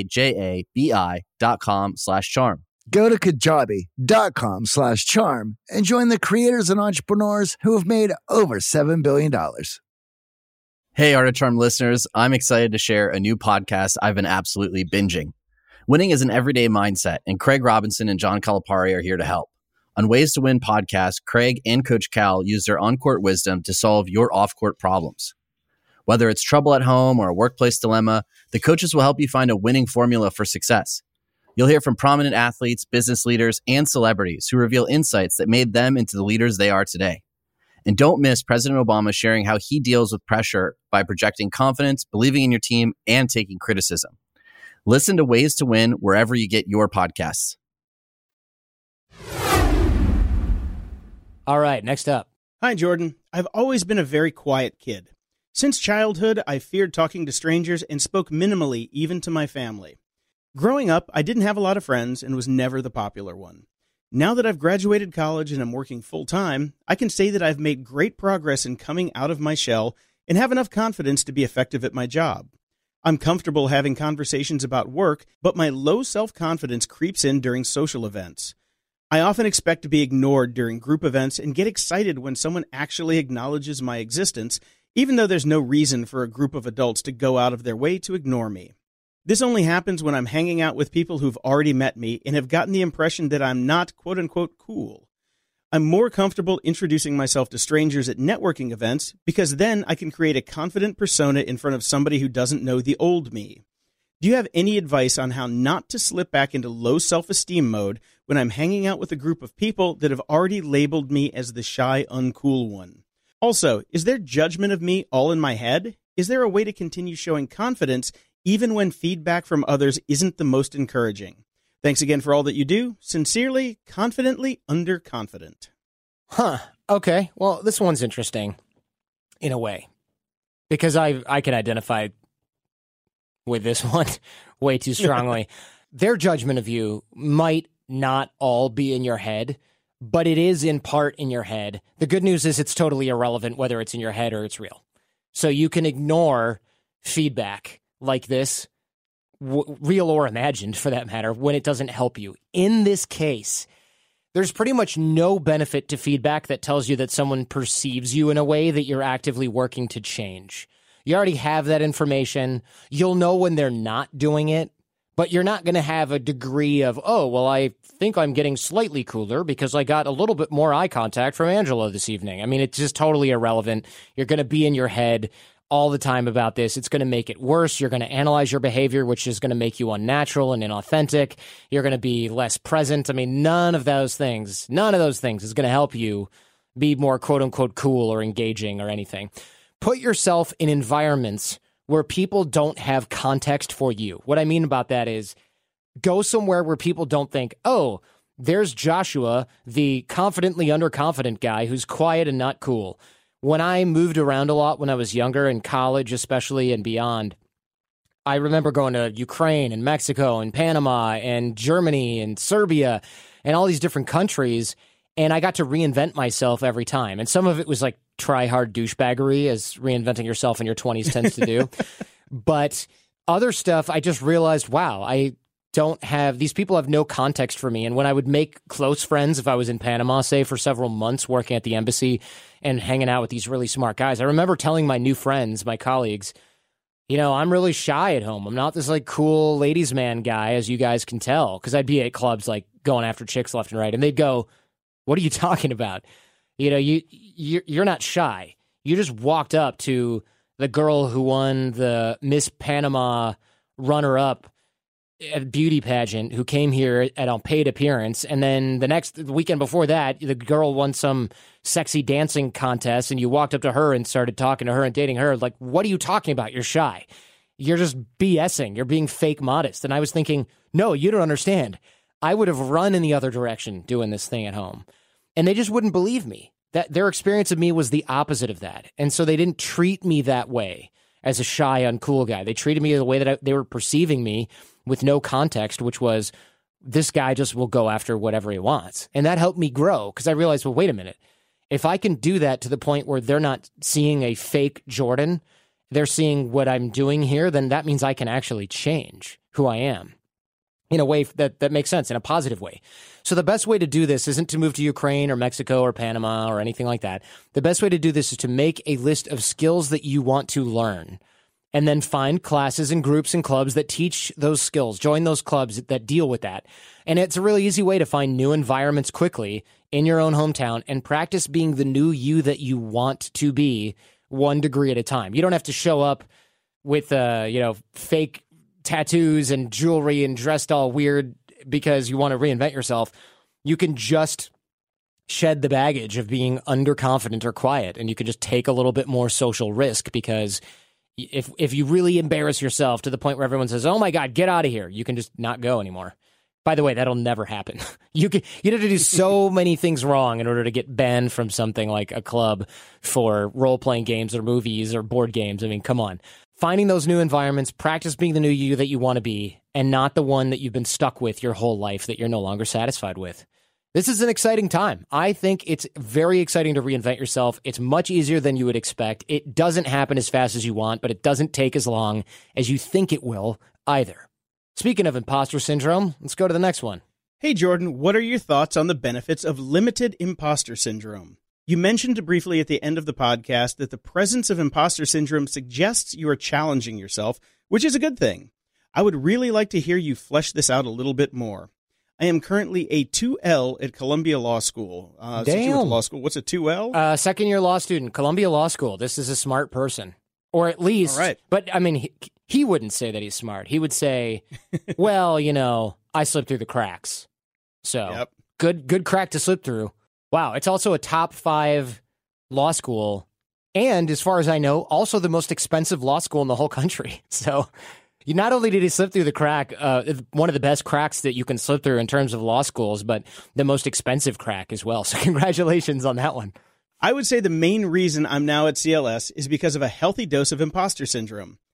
K-A-J-A-B-I dot com slash charm. Go to kajabi.com slash charm and join the creators and entrepreneurs who have made over seven billion dollars. Hey, Art of Charm listeners, I'm excited to share a new podcast I've been absolutely binging. Winning is an everyday mindset, and Craig Robinson and John Calipari are here to help. On Ways to Win podcast, Craig and Coach Cal use their on-court wisdom to solve your off-court problems. Whether it's trouble at home or a workplace dilemma, the coaches will help you find a winning formula for success. You'll hear from prominent athletes, business leaders, and celebrities who reveal insights that made them into the leaders they are today. And don't miss President Obama sharing how he deals with pressure by projecting confidence, believing in your team, and taking criticism. Listen to Ways to Win wherever you get your podcasts. All right, next up. Hi, Jordan. I've always been a very quiet kid. Since childhood, I feared talking to strangers and spoke minimally even to my family. Growing up, I didn't have a lot of friends and was never the popular one. Now that I've graduated college and I'm working full-time, I can say that I've made great progress in coming out of my shell and have enough confidence to be effective at my job. I'm comfortable having conversations about work, but my low self-confidence creeps in during social events. I often expect to be ignored during group events and get excited when someone actually acknowledges my existence, even though there's no reason for a group of adults to go out of their way to ignore me. This only happens when I'm hanging out with people who've already met me and have gotten the impression that I'm not quote-unquote cool. I'm more comfortable introducing myself to strangers at networking events because then I can create a confident persona in front of somebody who doesn't know the old me. Do you have any advice on how not to slip back into low self-esteem mode when I'm hanging out with a group of people that have already labeled me as the shy, uncool one? Also, is their judgment of me all in my head? Is there a way to continue showing confidence even when feedback from others isn't the most encouraging? Thanks again for all that you do. Sincerely, confidently underconfident. Huh. Okay. Well, this one's interesting in a way because I I can identify with this one way too strongly. their judgment of you might not all be in your head, but it is in part in your head. The good news is it's totally irrelevant whether it's in your head or it's real. So you can ignore feedback like this, w- real or imagined for that matter, when it doesn't help you. In this case, there's pretty much no benefit to feedback that tells you that someone perceives you in a way that you're actively working to change. You already have that information. You'll know when they're not doing it, but you're not going to have a degree of, oh, well, I think I'm getting slightly cooler because I got a little bit more eye contact from Angela this evening. I mean, it's just totally irrelevant. You're going to be in your head all the time about this. It's going to make it worse. You're going to analyze your behavior, which is going to make you unnatural and inauthentic. You're going to be less present. I mean, none of those things, none of those things is going to help you be more quote unquote cool or engaging or anything. Put yourself in environments where people don't have context for you. What I mean about that is go somewhere where people don't think, oh, there's Joshua, the confidently underconfident guy who's quiet and not cool. When I moved around a lot when I was younger, in college especially and beyond, I remember going to Ukraine and Mexico and Panama and Germany and Serbia and all these different countries, and I got to reinvent myself every time. And some of it was like try-hard douchebaggery, as reinventing yourself in your twenties tends to do. But other stuff, I just realized, wow, I don't have, these people have no context for me. And when I would make close friends, if I was in Panama, say, for several months working at the embassy and hanging out with these really smart guys, I remember telling my new friends, my colleagues, you know, I'm really shy at home. I'm not this like cool ladies man guy, as you guys can tell, because I'd be at clubs like going after chicks left and right. And they'd go, what are you talking about? You know, you, you're, you're not shy. You just walked up to the girl who won the Miss Panama runner-up at beauty pageant, who came here at a paid appearance, and then the next the weekend before that, the girl won some sexy dancing contest, and you walked up to her and started talking to her and dating her. Like, what are you talking about? You're shy. You're just BSing. You're being fake modest. And I was thinking, no, you don't understand. I would have run in the other direction doing this thing at home. And they just wouldn't believe me. That their experience of me was the opposite of that. And so they didn't treat me that way as a shy, uncool guy. They treated me the way that I, they were perceiving me, with no context, which was, this guy just will go after whatever he wants. And that helped me grow, because I realized, well, wait a minute. If I can do that to the point where they're not seeing a fake Jordan, they're seeing what I'm doing here, then that means I can actually change who I am in a way that, that makes sense, in a positive way. So the best way to do this isn't to move to Ukraine or Mexico or Panama or anything like that. The best way to do this is to make a list of skills that you want to learn, and then find classes and groups and clubs that teach those skills. Join those clubs that deal with that. And it's a really easy way to find new environments quickly in your own hometown and practice being the new you that you want to be, one degree at a time. You don't have to show up with, uh, you know, fake tattoos and jewelry and dressed all weird because you want to reinvent yourself. You can just shed the baggage of being underconfident or quiet, and you can just take a little bit more social risk, because If if you really embarrass yourself to the point where everyone says, oh, my God, get out of here, you can just not go anymore. By the way, that'll never happen. You can, you'd have to do so many things wrong in order to get banned from something like a club for role-playing games or movies or board games. I mean, come on. Finding those new environments, practice being the new you that you want to be, and not the one that you've been stuck with your whole life that you're no longer satisfied with. This is an exciting time. I think it's very exciting to reinvent yourself. It's much easier than you would expect. It doesn't happen as fast as you want, but it doesn't take as long as you think it will either. Speaking of imposter syndrome, let's go to the next one. Hey, Jordan, what are your thoughts on the benefits of limited imposter syndrome? You mentioned briefly at the end of the podcast that the presence of imposter syndrome suggests you are challenging yourself, which is a good thing. I would really like to hear you flesh this out a little bit more. I am currently a two L at Columbia Law School. Uh, Damn. Since you went to law school, what's a two L? Uh, second year law student, Columbia Law School. This is a smart person. Or at least, All right. But I mean, he, he wouldn't say that he's smart. He would say, well, you know, I slipped through the cracks. So Yep. good, good crack to slip through. Wow. It's also a top five law school. And as far as I know, also the most expensive law school in the whole country. So you not only did he slip through the crack, uh, one of the best cracks that you can slip through in terms of law schools, but the most expensive crack as well. So congratulations on that one. I would say the main reason I'm now at C L S is because of a healthy dose of imposter syndrome.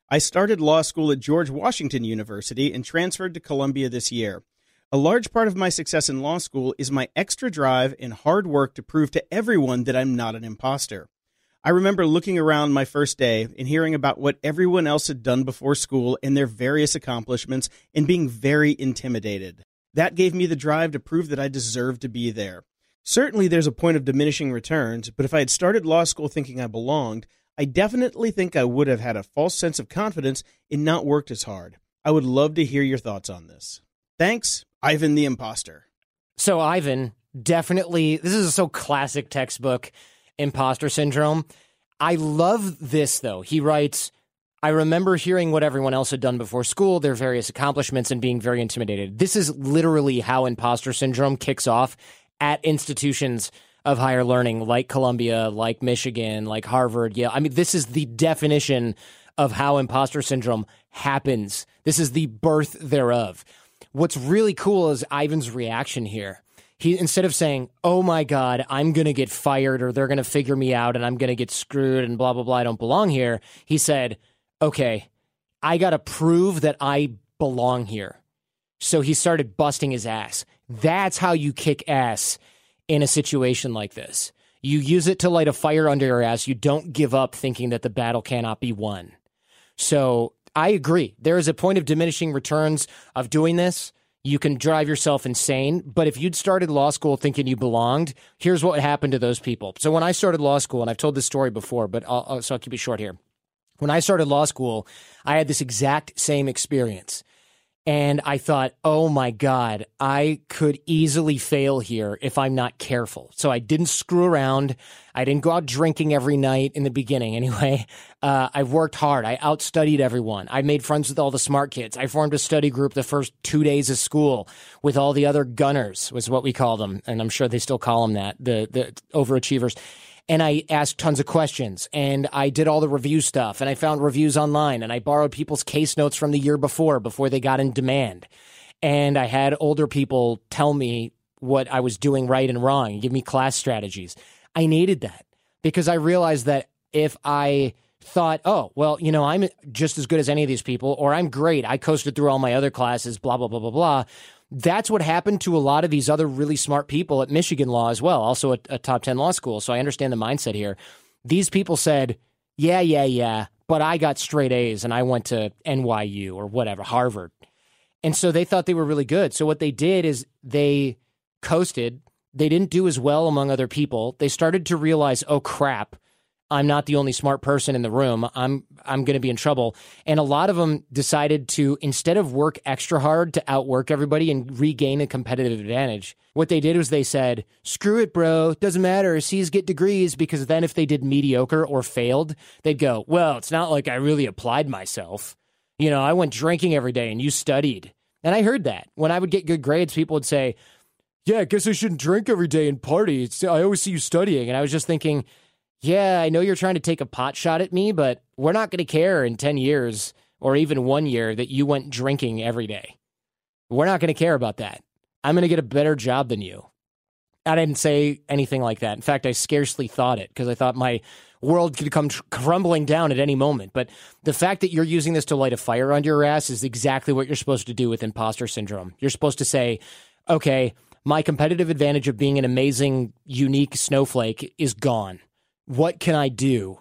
I started law school at George Washington University and transferred to Columbia this year. A large part of my success in law school is my extra drive and hard work to prove to everyone that I'm not an imposter. I remember looking around my first day and hearing about what everyone else had done before school and their various accomplishments and being very intimidated. That gave me the drive to prove that I deserved to be there. Certainly there's a point of diminishing returns, but if I had started law school thinking I belonged, I definitely think I would have had a false sense of confidence and not worked as hard. I would love to hear your thoughts on this. Thanks, Ivan the Imposter. So Ivan, definitely, this is so classic textbook imposter syndrome. I love this, though. He writes, I remember hearing what everyone else had done before school, their various accomplishments, and being very intimidated. This is literally how imposter syndrome kicks off at institutions of higher learning like Columbia, like Michigan, like Harvard. Yeah, I mean, this is the definition of how imposter syndrome happens. This is the birth thereof. What's really cool is Ivan's reaction here. He, instead of saying, oh my God, I'm going to get fired or they're going to figure me out and I'm going to get screwed and blah, blah, blah, I don't belong here. He said, okay, I got to prove that I belong here. So he started busting his ass. That's how you kick ass in a situation like this. You use it to light a fire under your ass. You don't give up thinking that the battle cannot be won. So I agree. There is a point of diminishing returns of doing this. You can drive yourself insane. But if you'd started law school thinking you belonged, here's what happened to those people. So when I started law school, and I've told this story before, but I'll, I'll, so I'll keep it short here. When I started law school, I had this exact same experience. And I thought, oh my God, I could easily fail here if I'm not careful. So I didn't screw around. I didn't go out drinking every night in the beginning anyway. Uh, I worked hard. I outstudied everyone. I made friends with all the smart kids. I formed a study group the first two days of school with all the other gunners, was what we called them. And I'm sure they still call them that, the, the overachievers. And I asked tons of questions, and I did all the review stuff, and I found reviews online, and I borrowed people's case notes from the year before, before they got in demand. And I had older people tell me what I was doing right and wrong and give me class strategies. I needed that because I realized that if I thought, oh, well, you know, I'm just as good as any of these people, or I'm great, I coasted through all my other classes, blah, blah, blah, blah, blah. That's what happened to a lot of these other really smart people at Michigan Law as well, also a, a top ten law school. So I understand the mindset here. These people said, yeah, yeah, yeah, but I got straight A's and I went to N Y U or whatever, Harvard. And so they thought they were really good. So what they did is they coasted. They didn't do as well among other people. They started to realize, oh, crap, I'm not the only smart person in the room. I'm I'm going to be in trouble. And a lot of them decided to, instead of work extra hard to outwork everybody and regain a competitive advantage, what they did was they said, screw it, bro. Doesn't matter. C's get degrees, because then if they did mediocre or failed, they'd go, well, it's not like I really applied myself. You know, I went drinking every day and you studied. And I heard that. When I would get good grades, people would say, yeah, I guess I shouldn't drink every day and party. It's, I always see you studying. And I was just thinking, yeah, I know you're trying to take a pot shot at me, but we're not going to care in ten years or even one year that you went drinking every day. We're not going to care about that. I'm going to get a better job than you. I didn't say anything like that. In fact, I scarcely thought it because I thought my world could come tr- crumbling down at any moment. But the fact that you're using this to light a fire under your ass is exactly what you're supposed to do with imposter syndrome. You're supposed to say, okay, my competitive advantage of being an amazing, unique snowflake is gone. What can I do?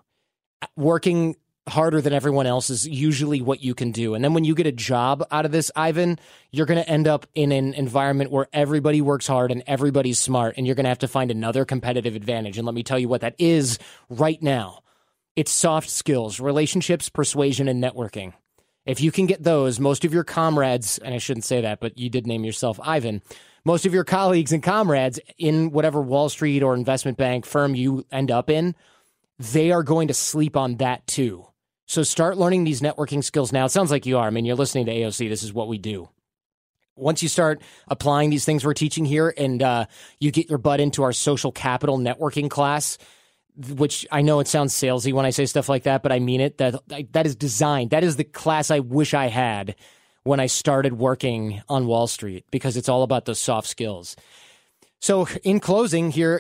Working harder than everyone else is usually what you can do. And then when you get a job out of this, Ivan, you're going to end up in an environment where everybody works hard and everybody's smart, and you're going to have to find another competitive advantage. And let me tell you what that is right now. It's soft skills, relationships, persuasion, and networking. If you can get those, most of your comrades, and I shouldn't say that, but you did name yourself Ivan, most of your colleagues and comrades in whatever Wall Street or investment bank firm you end up in, they are going to sleep on that too. So start learning these networking skills now. It sounds like you are. I mean, you're listening to A O C. This is what we do. Once you start applying these things we're teaching here and uh, you get your butt into our social capital networking class, which I know it sounds salesy when I say stuff like that, but I mean it. That that is designed. That is the class I wish I had when I started working on Wall Street, because it's all about those soft skills. So in closing here,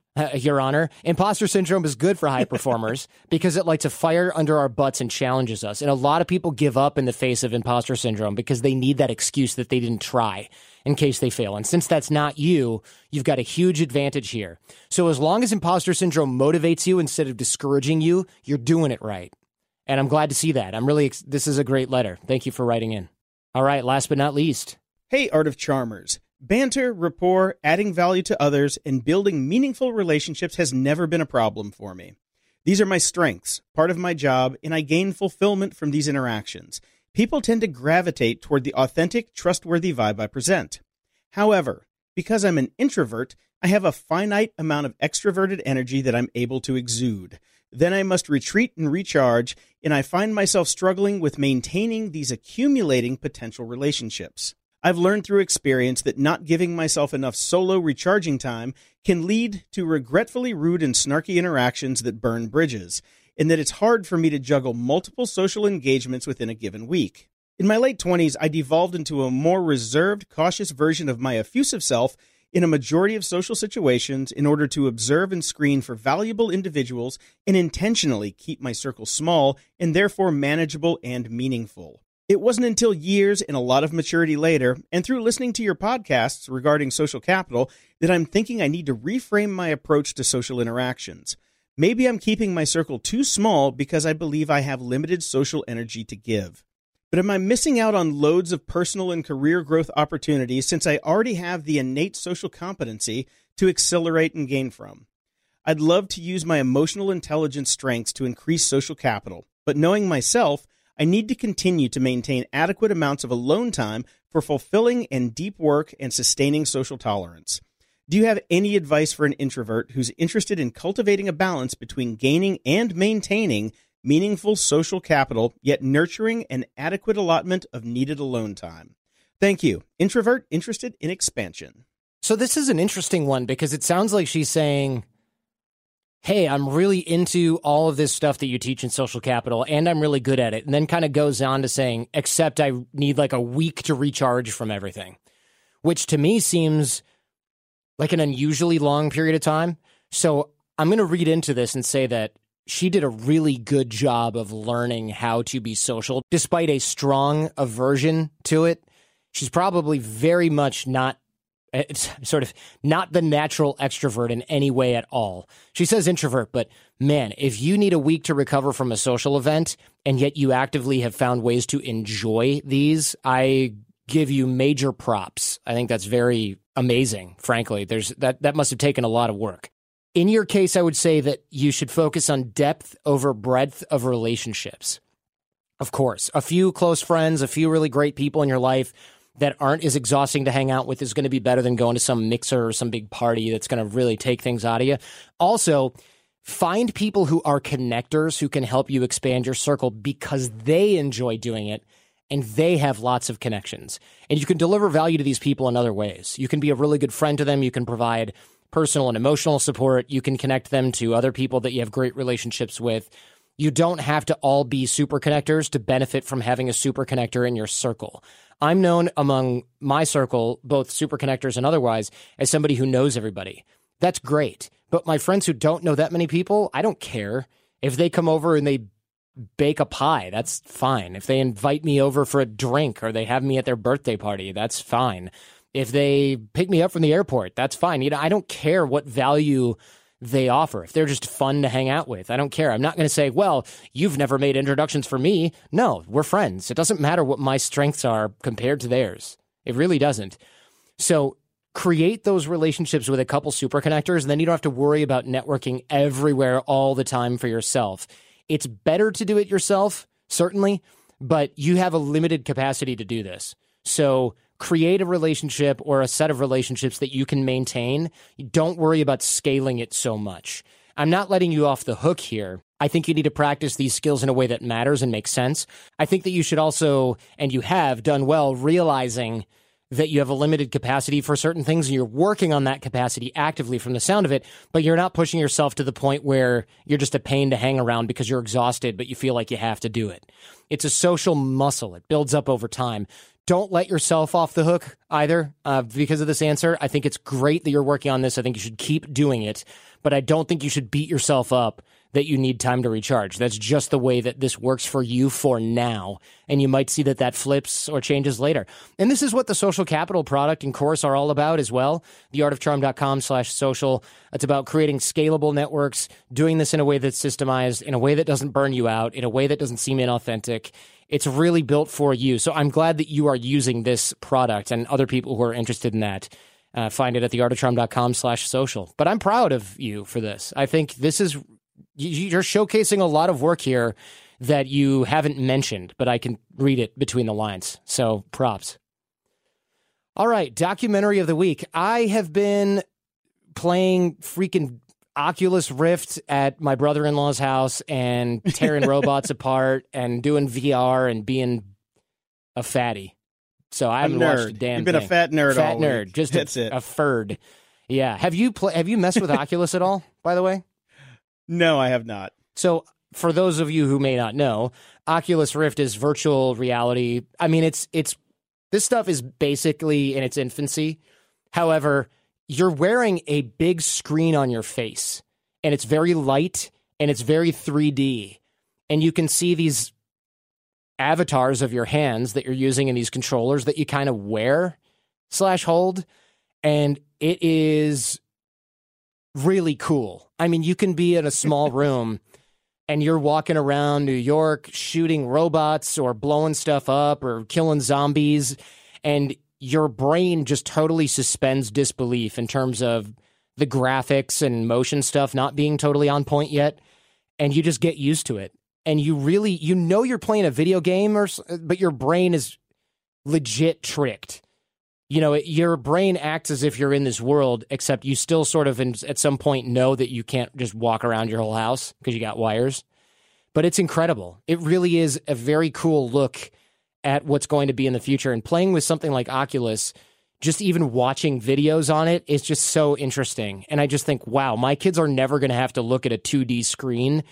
Uh, Your Honor, imposter syndrome is good for high performers because it lights a fire under our butts and challenges us. And a lot of people give up in the face of imposter syndrome because they need that excuse that they didn't try in case they fail. And since that's not you, you've got a huge advantage here. So as long as imposter syndrome motivates you instead of discouraging you, you're doing it right. And I'm glad to see that. I'm really, ex- this is a great letter. Thank you for writing in. All right, last but not least. Hey, Art of Charmers. Banter, rapport, adding value to others, and building meaningful relationships has never been a problem for me. These are my strengths, part of my job, and I gain fulfillment from these interactions. People tend to gravitate toward the authentic, trustworthy vibe I present. However, because I'm an introvert, I have a finite amount of extroverted energy that I'm able to exude. Then I must retreat and recharge, and I find myself struggling with maintaining these accumulating potential relationships. I've learned through experience that not giving myself enough solo recharging time can lead to regretfully rude and snarky interactions that burn bridges, and that it's hard for me to juggle multiple social engagements within a given week. In my late twenties, I devolved into a more reserved, cautious version of my effusive self in a majority of social situations in order to observe and screen for valuable individuals and intentionally keep my circle small and therefore manageable and meaningful. It wasn't until years and a lot of maturity later, and through listening to your podcasts regarding social capital, that I'm thinking I need to reframe my approach to social interactions. Maybe I'm keeping my circle too small because I believe I have limited social energy to give. But am I missing out on loads of personal and career growth opportunities since I already have the innate social competency to accelerate and gain from? I'd love to use my emotional intelligence strengths to increase social capital, but knowing myself, I need to continue to maintain adequate amounts of alone time for fulfilling and deep work and sustaining social tolerance. Do you have any advice for an introvert who's interested in cultivating a balance between gaining and maintaining meaningful social capital, yet nurturing an adequate allotment of needed alone time? Thank you. Introvert interested in expansion. So this is an interesting one because it sounds like she's saying, hey, I'm really into all of this stuff that you teach in social capital, and I'm really good at it. And then kind of goes on to saying, except I need like a week to recharge from everything, which to me seems like an unusually long period of time. So I'm going to read into this and say that she did a really good job of learning how to be social, despite a strong aversion to it. She's probably very much not It's sort of not the natural extrovert in any way at all. She says introvert, but man, if you need a week to recover from a social event and yet you actively have found ways to enjoy these, I give you major props. I think that's very amazing, frankly. There's that that must have taken a lot of work. In your case, I would say that you should focus on depth over breadth of relationships. Of course, a few close friends, a few really great people in your life that aren't as exhausting to hang out with is going to be better than going to some mixer or some big party that's going to really take things out of you. Also, find people who are connectors who can help you expand your circle because they enjoy doing it and they have lots of connections. And you can deliver value to these people in other ways. You can be a really good friend to them. You can provide personal and emotional support. You can connect them to other people that you have great relationships with. You don't have to all be super connectors to benefit from having a super connector in your circle. I'm known among my circle, both super connectors and otherwise, as somebody who knows everybody. That's great. But my friends who don't know that many people, I don't care. If they come over and they bake a pie, that's fine. If they invite me over for a drink or they have me at their birthday party, that's fine. If they pick me up from the airport, that's fine. You know, I don't care what value they offer. If they're just fun to hang out with, I don't care. I'm not going to say, well, you've never made introductions for me. No, we're friends. It doesn't matter what my strengths are compared to theirs. It really doesn't. So create those relationships with a couple super connectors, and then you don't have to worry about networking everywhere all the time for yourself. It's better to do it yourself, certainly, but you have a limited capacity to do this. So create a relationship or a set of relationships that you can maintain. Don't worry about scaling it so much. I'm not letting you off the hook here. I think you need to practice these skills in a way that matters and makes sense. I think that you should also, and you have done well, realizing that you have a limited capacity for certain things and you're working on that capacity actively from the sound of it, but you're not pushing yourself to the point where you're just a pain to hang around because you're exhausted, but you feel like you have to do it. It's a social muscle. It builds up over time. don't let yourself off the hook either uh, because of this answer. I think it's great that you're working on this. I think you should keep doing it, but I don't think you should beat yourself up that you need time to recharge. That's just the way that this works for you for now. And you might see that that flips or changes later. And this is what the Social Capital product and course are all about as well. theartofcharm.com slash social. It's about creating scalable networks, doing this in a way that's systemized, in a way that doesn't burn you out, in a way that doesn't seem inauthentic. It's really built for you. So I'm glad that you are using this product, and other people who are interested in that uh, find it at theartofcharm.com slash social. But I'm proud of you for this. I think this is... You're showcasing a lot of work here that you haven't mentioned, but I can read it between the lines. So props. All right, documentary of the week. I have been playing freaking Oculus Rift at my brother-in-law's house and tearing robots apart and doing V R and being a fatty. So I haven't watched a damn You've been thing. a fat nerd Fat all nerd. week. Just That's a, it. a furd. Yeah. Have you pl- Have you messed with Oculus at all, by the way? No, I have not. So for those of you who may not know, Oculus Rift is virtual reality. I mean, it's it's this stuff is basically in its infancy. However, you're wearing a big screen on your face, and it's very light, and it's very three D. And you can see these avatars of your hands that you're using in these controllers that you kind of wear slash hold. And it is really cool. I mean, you can be in a small room and you're walking around New York shooting robots or blowing stuff up or killing zombies, and your brain just totally suspends disbelief in terms of the graphics and motion stuff not being totally on point yet, and you just get used to it. And you really, you know you're playing a video game, or but your brain is legit tricked. You know, your brain acts as if you're in this world, except you still sort of in, at some point know that you can't just walk around your whole house because you got wires. But it's incredible. It really is a very cool look at what's going to be in the future. And playing with something like Oculus, just even watching videos on it is just so interesting. And I just think, wow, my kids are never going to have to look at a two D screen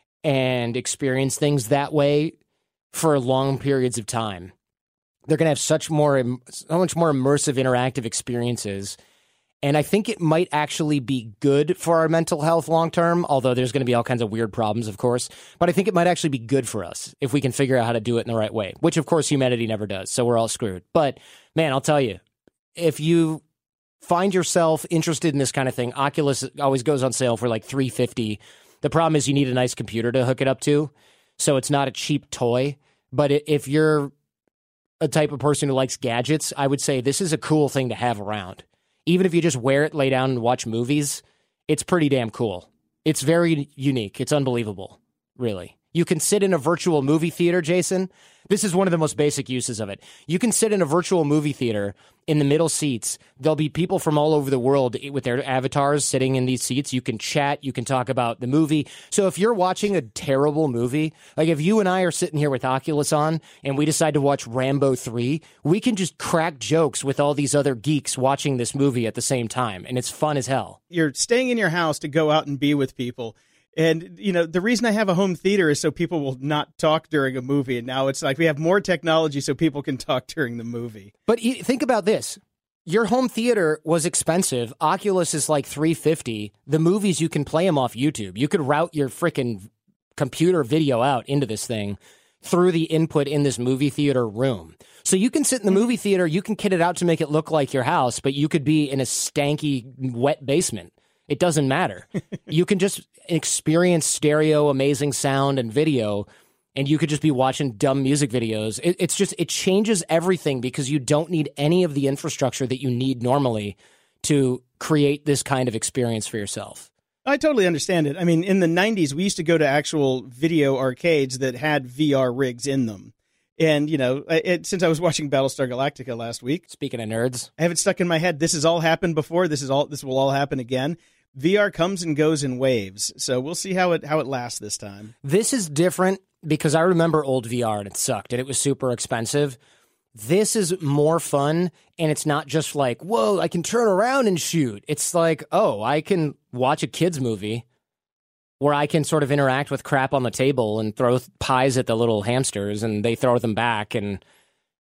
and experience things that way for long periods of time. They're going to have such more, so much more immersive, interactive experiences. And I think it might actually be good for our mental health long term, although there's going to be all kinds of weird problems, of course. But I think it might actually be good for us if we can figure out how to do it in the right way, which, of course, humanity never does. So we're all screwed. But, man, I'll tell you, if you find yourself interested in this kind of thing, Oculus always goes on sale for like three hundred fifty dollars. The problem is you need a nice computer to hook it up to, so it's not a cheap toy. But if you're a type of person who likes gadgets, I would say this is a cool thing to have around. Even if you just wear it, lay down, and watch movies, it's pretty damn cool. It's very unique. It's unbelievable, really. You can sit in a virtual movie theater, Jason. This is one of the most basic uses of it. You can sit in a virtual movie theater in the middle seats. There'll be people from all over the world with their avatars sitting in these seats. You can chat. You can talk about the movie. So if you're watching a terrible movie, like if you and I are sitting here with Oculus on and we decide to watch Rambo three, we can just crack jokes with all these other geeks watching this movie at the same time. And it's fun as hell. You're staying in your house to go out and be with people. And, you know, the reason I have a home theater is so people will not talk during a movie. And now it's like we have more technology so people can talk during the movie. But think about this. Your home theater was expensive. Oculus is like three hundred fifty dollars. The movies, you can play them off YouTube. You could route your freaking computer video out into this thing through the input in this movie theater room. So you can sit in the movie theater, you can kit it out to make it look like your house, but you could be in a stanky, wet basement. It doesn't matter. You can just experience stereo, amazing sound and video, and you could just be watching dumb music videos. It, it's just, it changes everything because you don't need any of the infrastructure that you need normally to create this kind of experience for yourself. I totally understand it. I mean, in the nineties, we used to go to actual video arcades that had V R rigs in them. And, you know, it, since I was watching Battlestar Galactica last week. Speaking of nerds. I have it stuck in my head. This has all happened before. This is all. This will all happen again. V R comes and goes in waves, so we'll see how it how it lasts this time. This is different because I remember old V R and it sucked and it was super expensive. This is more fun, and it's not just like, whoa, I can turn around and shoot. It's like, oh, I can watch a kid's movie where I can sort of interact with crap on the table and throw pies at the little hamsters and they throw them back, and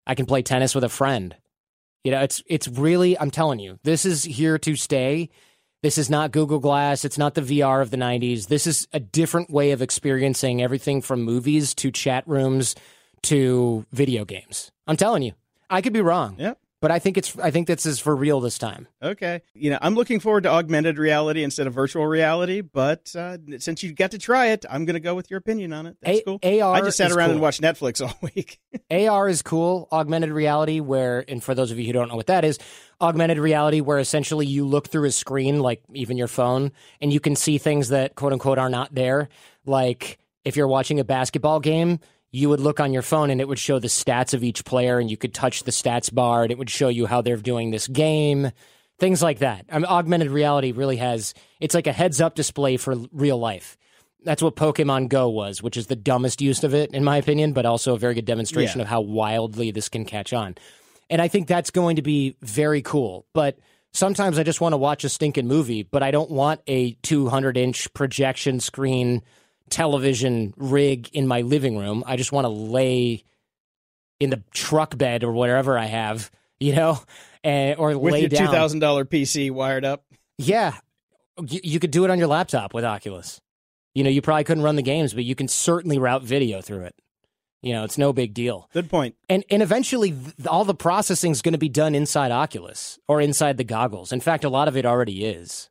I can play tennis with a friend. You know, it's it's really, I'm telling you, this is here to stay. This is not Google Glass. It's not the V R of the nineties. This is a different way of experiencing everything from movies to chat rooms to video games. I'm telling you, I could be wrong. Yep. But I think it's I think this is for real this time. Okay. You know, I'm looking forward to augmented reality instead of virtual reality, but uh, since you got to try it, I'm going to go with your opinion on it. That's A- cool. A R I just sat is around cool. and watched Netflix all week. A R is cool. Augmented reality, where, and for those of you who don't know what that is, augmented reality, where essentially you look through a screen, like even your phone, and you can see things that quote unquote are not there. Like if you're watching a basketball game, you would look on your phone and it would show the stats of each player, and you could touch the stats bar and it would show you how they're doing this game, things like that. I mean, augmented reality really has, it's like a heads up display for real life. That's what Pokemon Go was, which is the dumbest use of it, in my opinion, but also a very good demonstration Yeah. of how wildly this can catch on. And I think that's going to be very cool. But sometimes I just want to watch a stinking movie, but I don't want a two hundred inch projection screen television rig in my living room. I just want to lay in the truck bed or whatever I have, you know, and, or With lay your down. two thousand dollars P C wired up. Yeah. You, you could do it on your laptop with Oculus. You know, you probably couldn't run the games, but you can certainly route video through it. You know, it's no big deal. Good point. And and eventually, th- all the processing is going to be done inside Oculus or inside the goggles. In fact, a lot of it already is.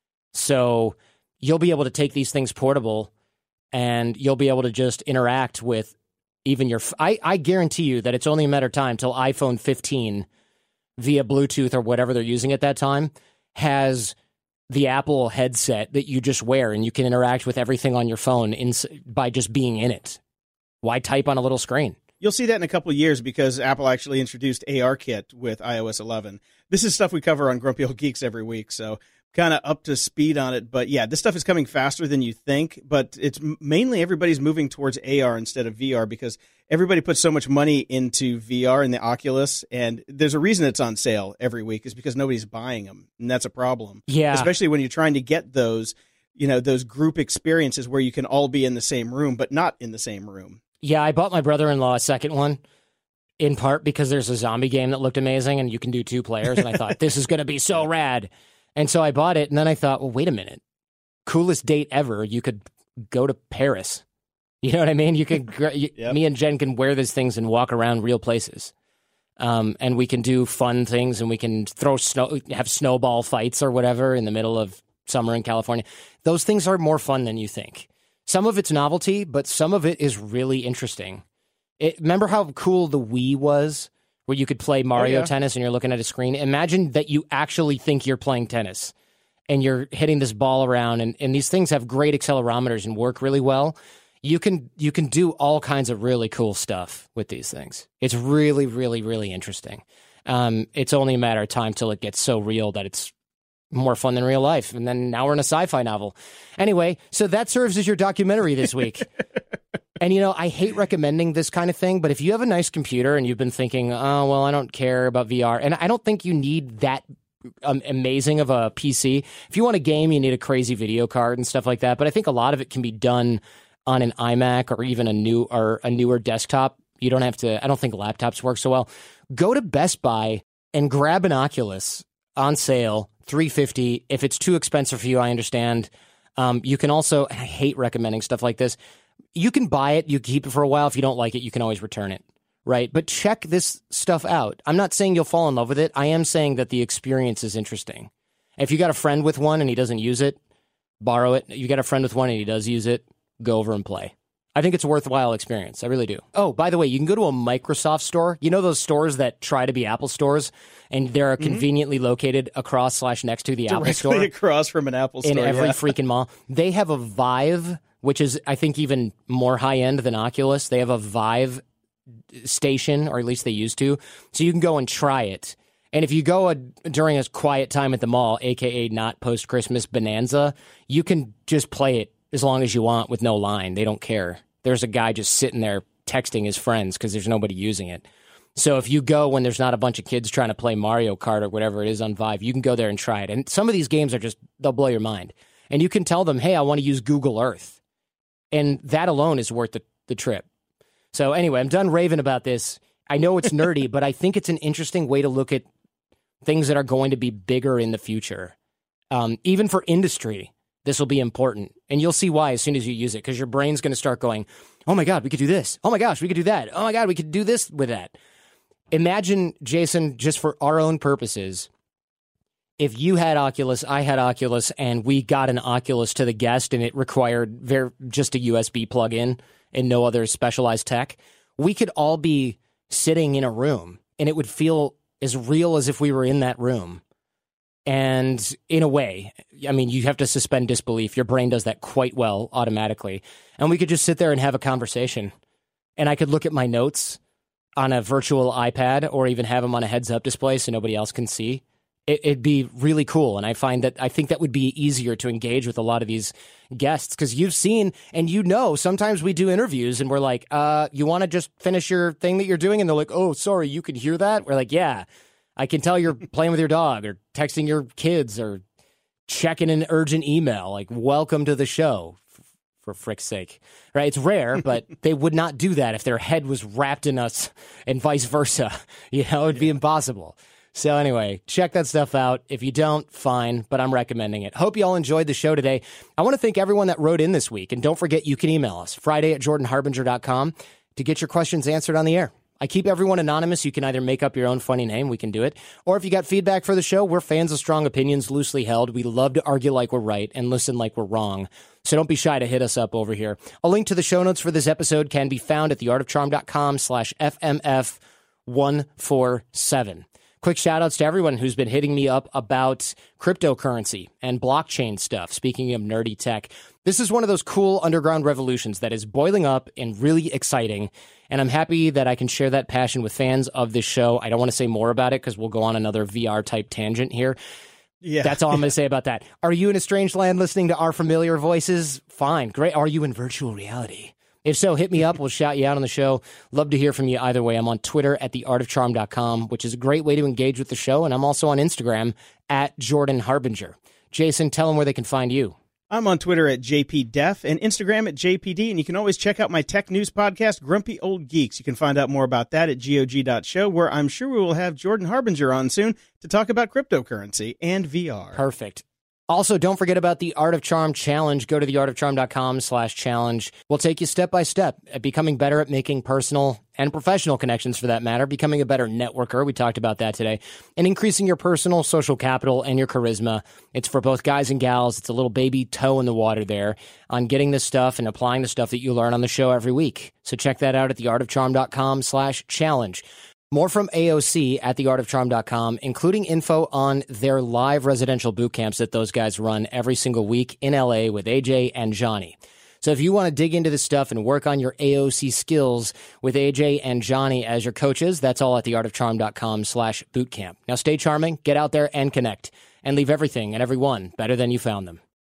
So you'll be able to take these things portable, and you'll be able to just interact with even your... F- I, I guarantee you that it's only a matter of time till iPhone fifteen via Bluetooth or whatever they're using at that time has the Apple headset that you just wear, and you can interact with everything on your phone in, by just being in it. Why type on a little screen? You'll see that in a couple of years because Apple actually introduced ARKit with i O S eleven. This is stuff we cover on Grumpy Old Geeks every week, so kind of up to speed on it. But yeah, this stuff is coming faster than you think, but it's mainly everybody's moving towards A R instead of V R because everybody puts so much money into V R and the Oculus, and there's a reason it's on sale every week is because nobody's buying them, and that's a problem. Yeah. Especially when you're trying to get those, you know, those group experiences where you can all be in the same room, but not in the same room. Yeah, I bought my brother-in-law a second one, in part because there's a zombie game that looked amazing, and you can do two players, and I thought, this is going to be so rad. And so I bought it, and then I thought, well, wait a minute. Coolest date ever, you could go to Paris. You know what I mean? You could, you, Yep. Me and Jen can wear these things and walk around real places. Um, and we can do fun things, and we can throw snow, have snowball fights or whatever in the middle of summer in California. Those things are more fun than you think. Some of it's novelty, but some of it is really interesting. It, remember how cool the Wii was, where you could play Mario Oh, yeah. Tennis and you're looking at a screen? Imagine that you actually think you're playing tennis and you're hitting this ball around, and, and these things have great accelerometers and work really well. You can you can do all kinds of really cool stuff with these things. It's really, really, really interesting. Um, it's only a matter of time till it gets so real that it's more fun than real life. And then now we're in a sci-fi novel. Anyway, so that serves as your documentary this week. And, you know, I hate recommending this kind of thing, but if you have a nice computer and you've been thinking, oh, well, I don't care about V R, and I don't think you need that um, amazing of a P C. If you want a game, you need a crazy video card and stuff like that. But I think a lot of it can be done on an iMac or even a new or a newer desktop. You don't have to, I don't think laptops work so well. Go to Best Buy and grab an Oculus on sale, three hundred fifty dollars. If it's too expensive for you, I understand. Um, you can also, and I hate recommending stuff like this, you can buy it, you keep it for a while. If you don't like it, you can always return it, right? But check this stuff out. I'm not saying you'll fall in love with it. I am saying that the experience is interesting. If you got a friend with one and he doesn't use it, borrow it. You got a friend with one and he does use it, go over and play. I think it's a worthwhile experience. I really do. Oh, by the way, you can go to a Microsoft store. You know those stores that try to be Apple stores, and they're conveniently located across slash next to the Apple Directly store across from an Apple store. in every yeah. freaking mall. They have a Vive, which is, I think, even more high-end than Oculus. They have a Vive station, or at least they used to, so you can go and try it. And if you go a, during a quiet time at the mall, a k a not post-Christmas bonanza, you can just play it as long as you want with no line. They don't care. There's a guy just sitting there texting his friends because there's nobody using it. So if you go when there's not a bunch of kids trying to play Mario Kart or whatever it is on Vive, you can go there and try it. And some of these games are just, they'll blow your mind. And you can tell them, hey, I want to use Google Earth. And that alone is worth the, the trip. So anyway, I'm done raving about this. I know it's nerdy, but I think it's an interesting way to look at things that are going to be bigger in the future. Um, even for industry, this will be important. And you'll see why as soon as you use it, because your brain's going to start going, oh my God, we could do this. Oh my gosh, we could do that. Oh my God, we could do this with that. Imagine, Jason, just for our own purposes, if you had Oculus, I had Oculus, and we got an Oculus to the guest and it required very, just a U S B plug-in and no other specialized tech, we could all be sitting in a room and it would feel as real as if we were in that room. And in a way, I mean, you have to suspend disbelief. Your brain does that quite well automatically. And we could just sit there and have a conversation. And I could look at my notes on a virtual iPad or even have them on a heads-up display so nobody else can see. It, it'd be really cool. And I find that I think that would be easier to engage with a lot of these guests because you've seen and you know sometimes we do interviews and we're like, uh, you want to just finish your thing that you're doing? And they're like, oh, sorry, you can hear that? We're like, yeah, I can tell you're playing with your dog or texting your kids or checking an urgent email. Like, welcome to the show. For frick's sake, right? It's rare, but they would not do that if their head was wrapped in us and vice versa. You know, it'd be impossible. So anyway, check that stuff out. If you don't, fine, but I'm recommending it. Hope you all enjoyed the show today. I want to thank everyone that wrote in this week. And don't forget, you can email us, Friday at jordan harbinger dot com, to get your questions answered on the air. I keep everyone anonymous. You can either make up your own funny name, we can do it, or if you got feedback for the show, we're fans of strong opinions, loosely held. We love to argue like we're right and listen like we're wrong. So don't be shy to hit us up over here. A link to the show notes for this episode can be found at theartofcharm.com slash FMF one forty-seven. Quick shout outs to everyone who's been hitting me up about cryptocurrency and blockchain stuff. Speaking of nerdy tech, this is one of those cool underground revolutions that is boiling up and really exciting. And I'm happy that I can share that passion with fans of this show. I don't want to say more about it because we'll go on another V R type tangent here. Yeah. That's all I'm going to say about that. Are you in a strange land listening to our familiar voices? Fine. Great. Are you in virtual reality? If so, hit me up. We'll shout you out on the show. Love to hear from you either way. I'm on Twitter at the art of charm dot com, which is a great way to engage with the show. And I'm also on Instagram at Jordan Harbinger. Jason, tell them where they can find you. I'm on Twitter at J P Def and Instagram at J P D. And you can always check out my tech news podcast, Grumpy Old Geeks. You can find out more about that at G O G dot show, where I'm sure we will have Jordan Harbinger on soon to talk about cryptocurrency and V R. Perfect. Also, don't forget about the Art of Charm Challenge. Go to theartofcharm.com slash challenge. We'll take you step by step at becoming better at making personal and professional connections, for that matter, becoming a better networker. We talked about that today. And increasing your personal social capital and your charisma. It's for both guys and gals. It's a little baby toe in the water there on getting this stuff and applying the stuff that you learn on the show every week. So check that out at theartofcharm.com slash challenge. More from A O C at the art of charm dot com, including info on their live residential boot camps that those guys run every single week in L A with A J and Johnny. So if you want to dig into this stuff and work on your A O C skills with A J and Johnny as your coaches, that's all at theartofcharm.com slash bootcamp. Now stay charming, get out there and connect, and leave everything and everyone better than you found them.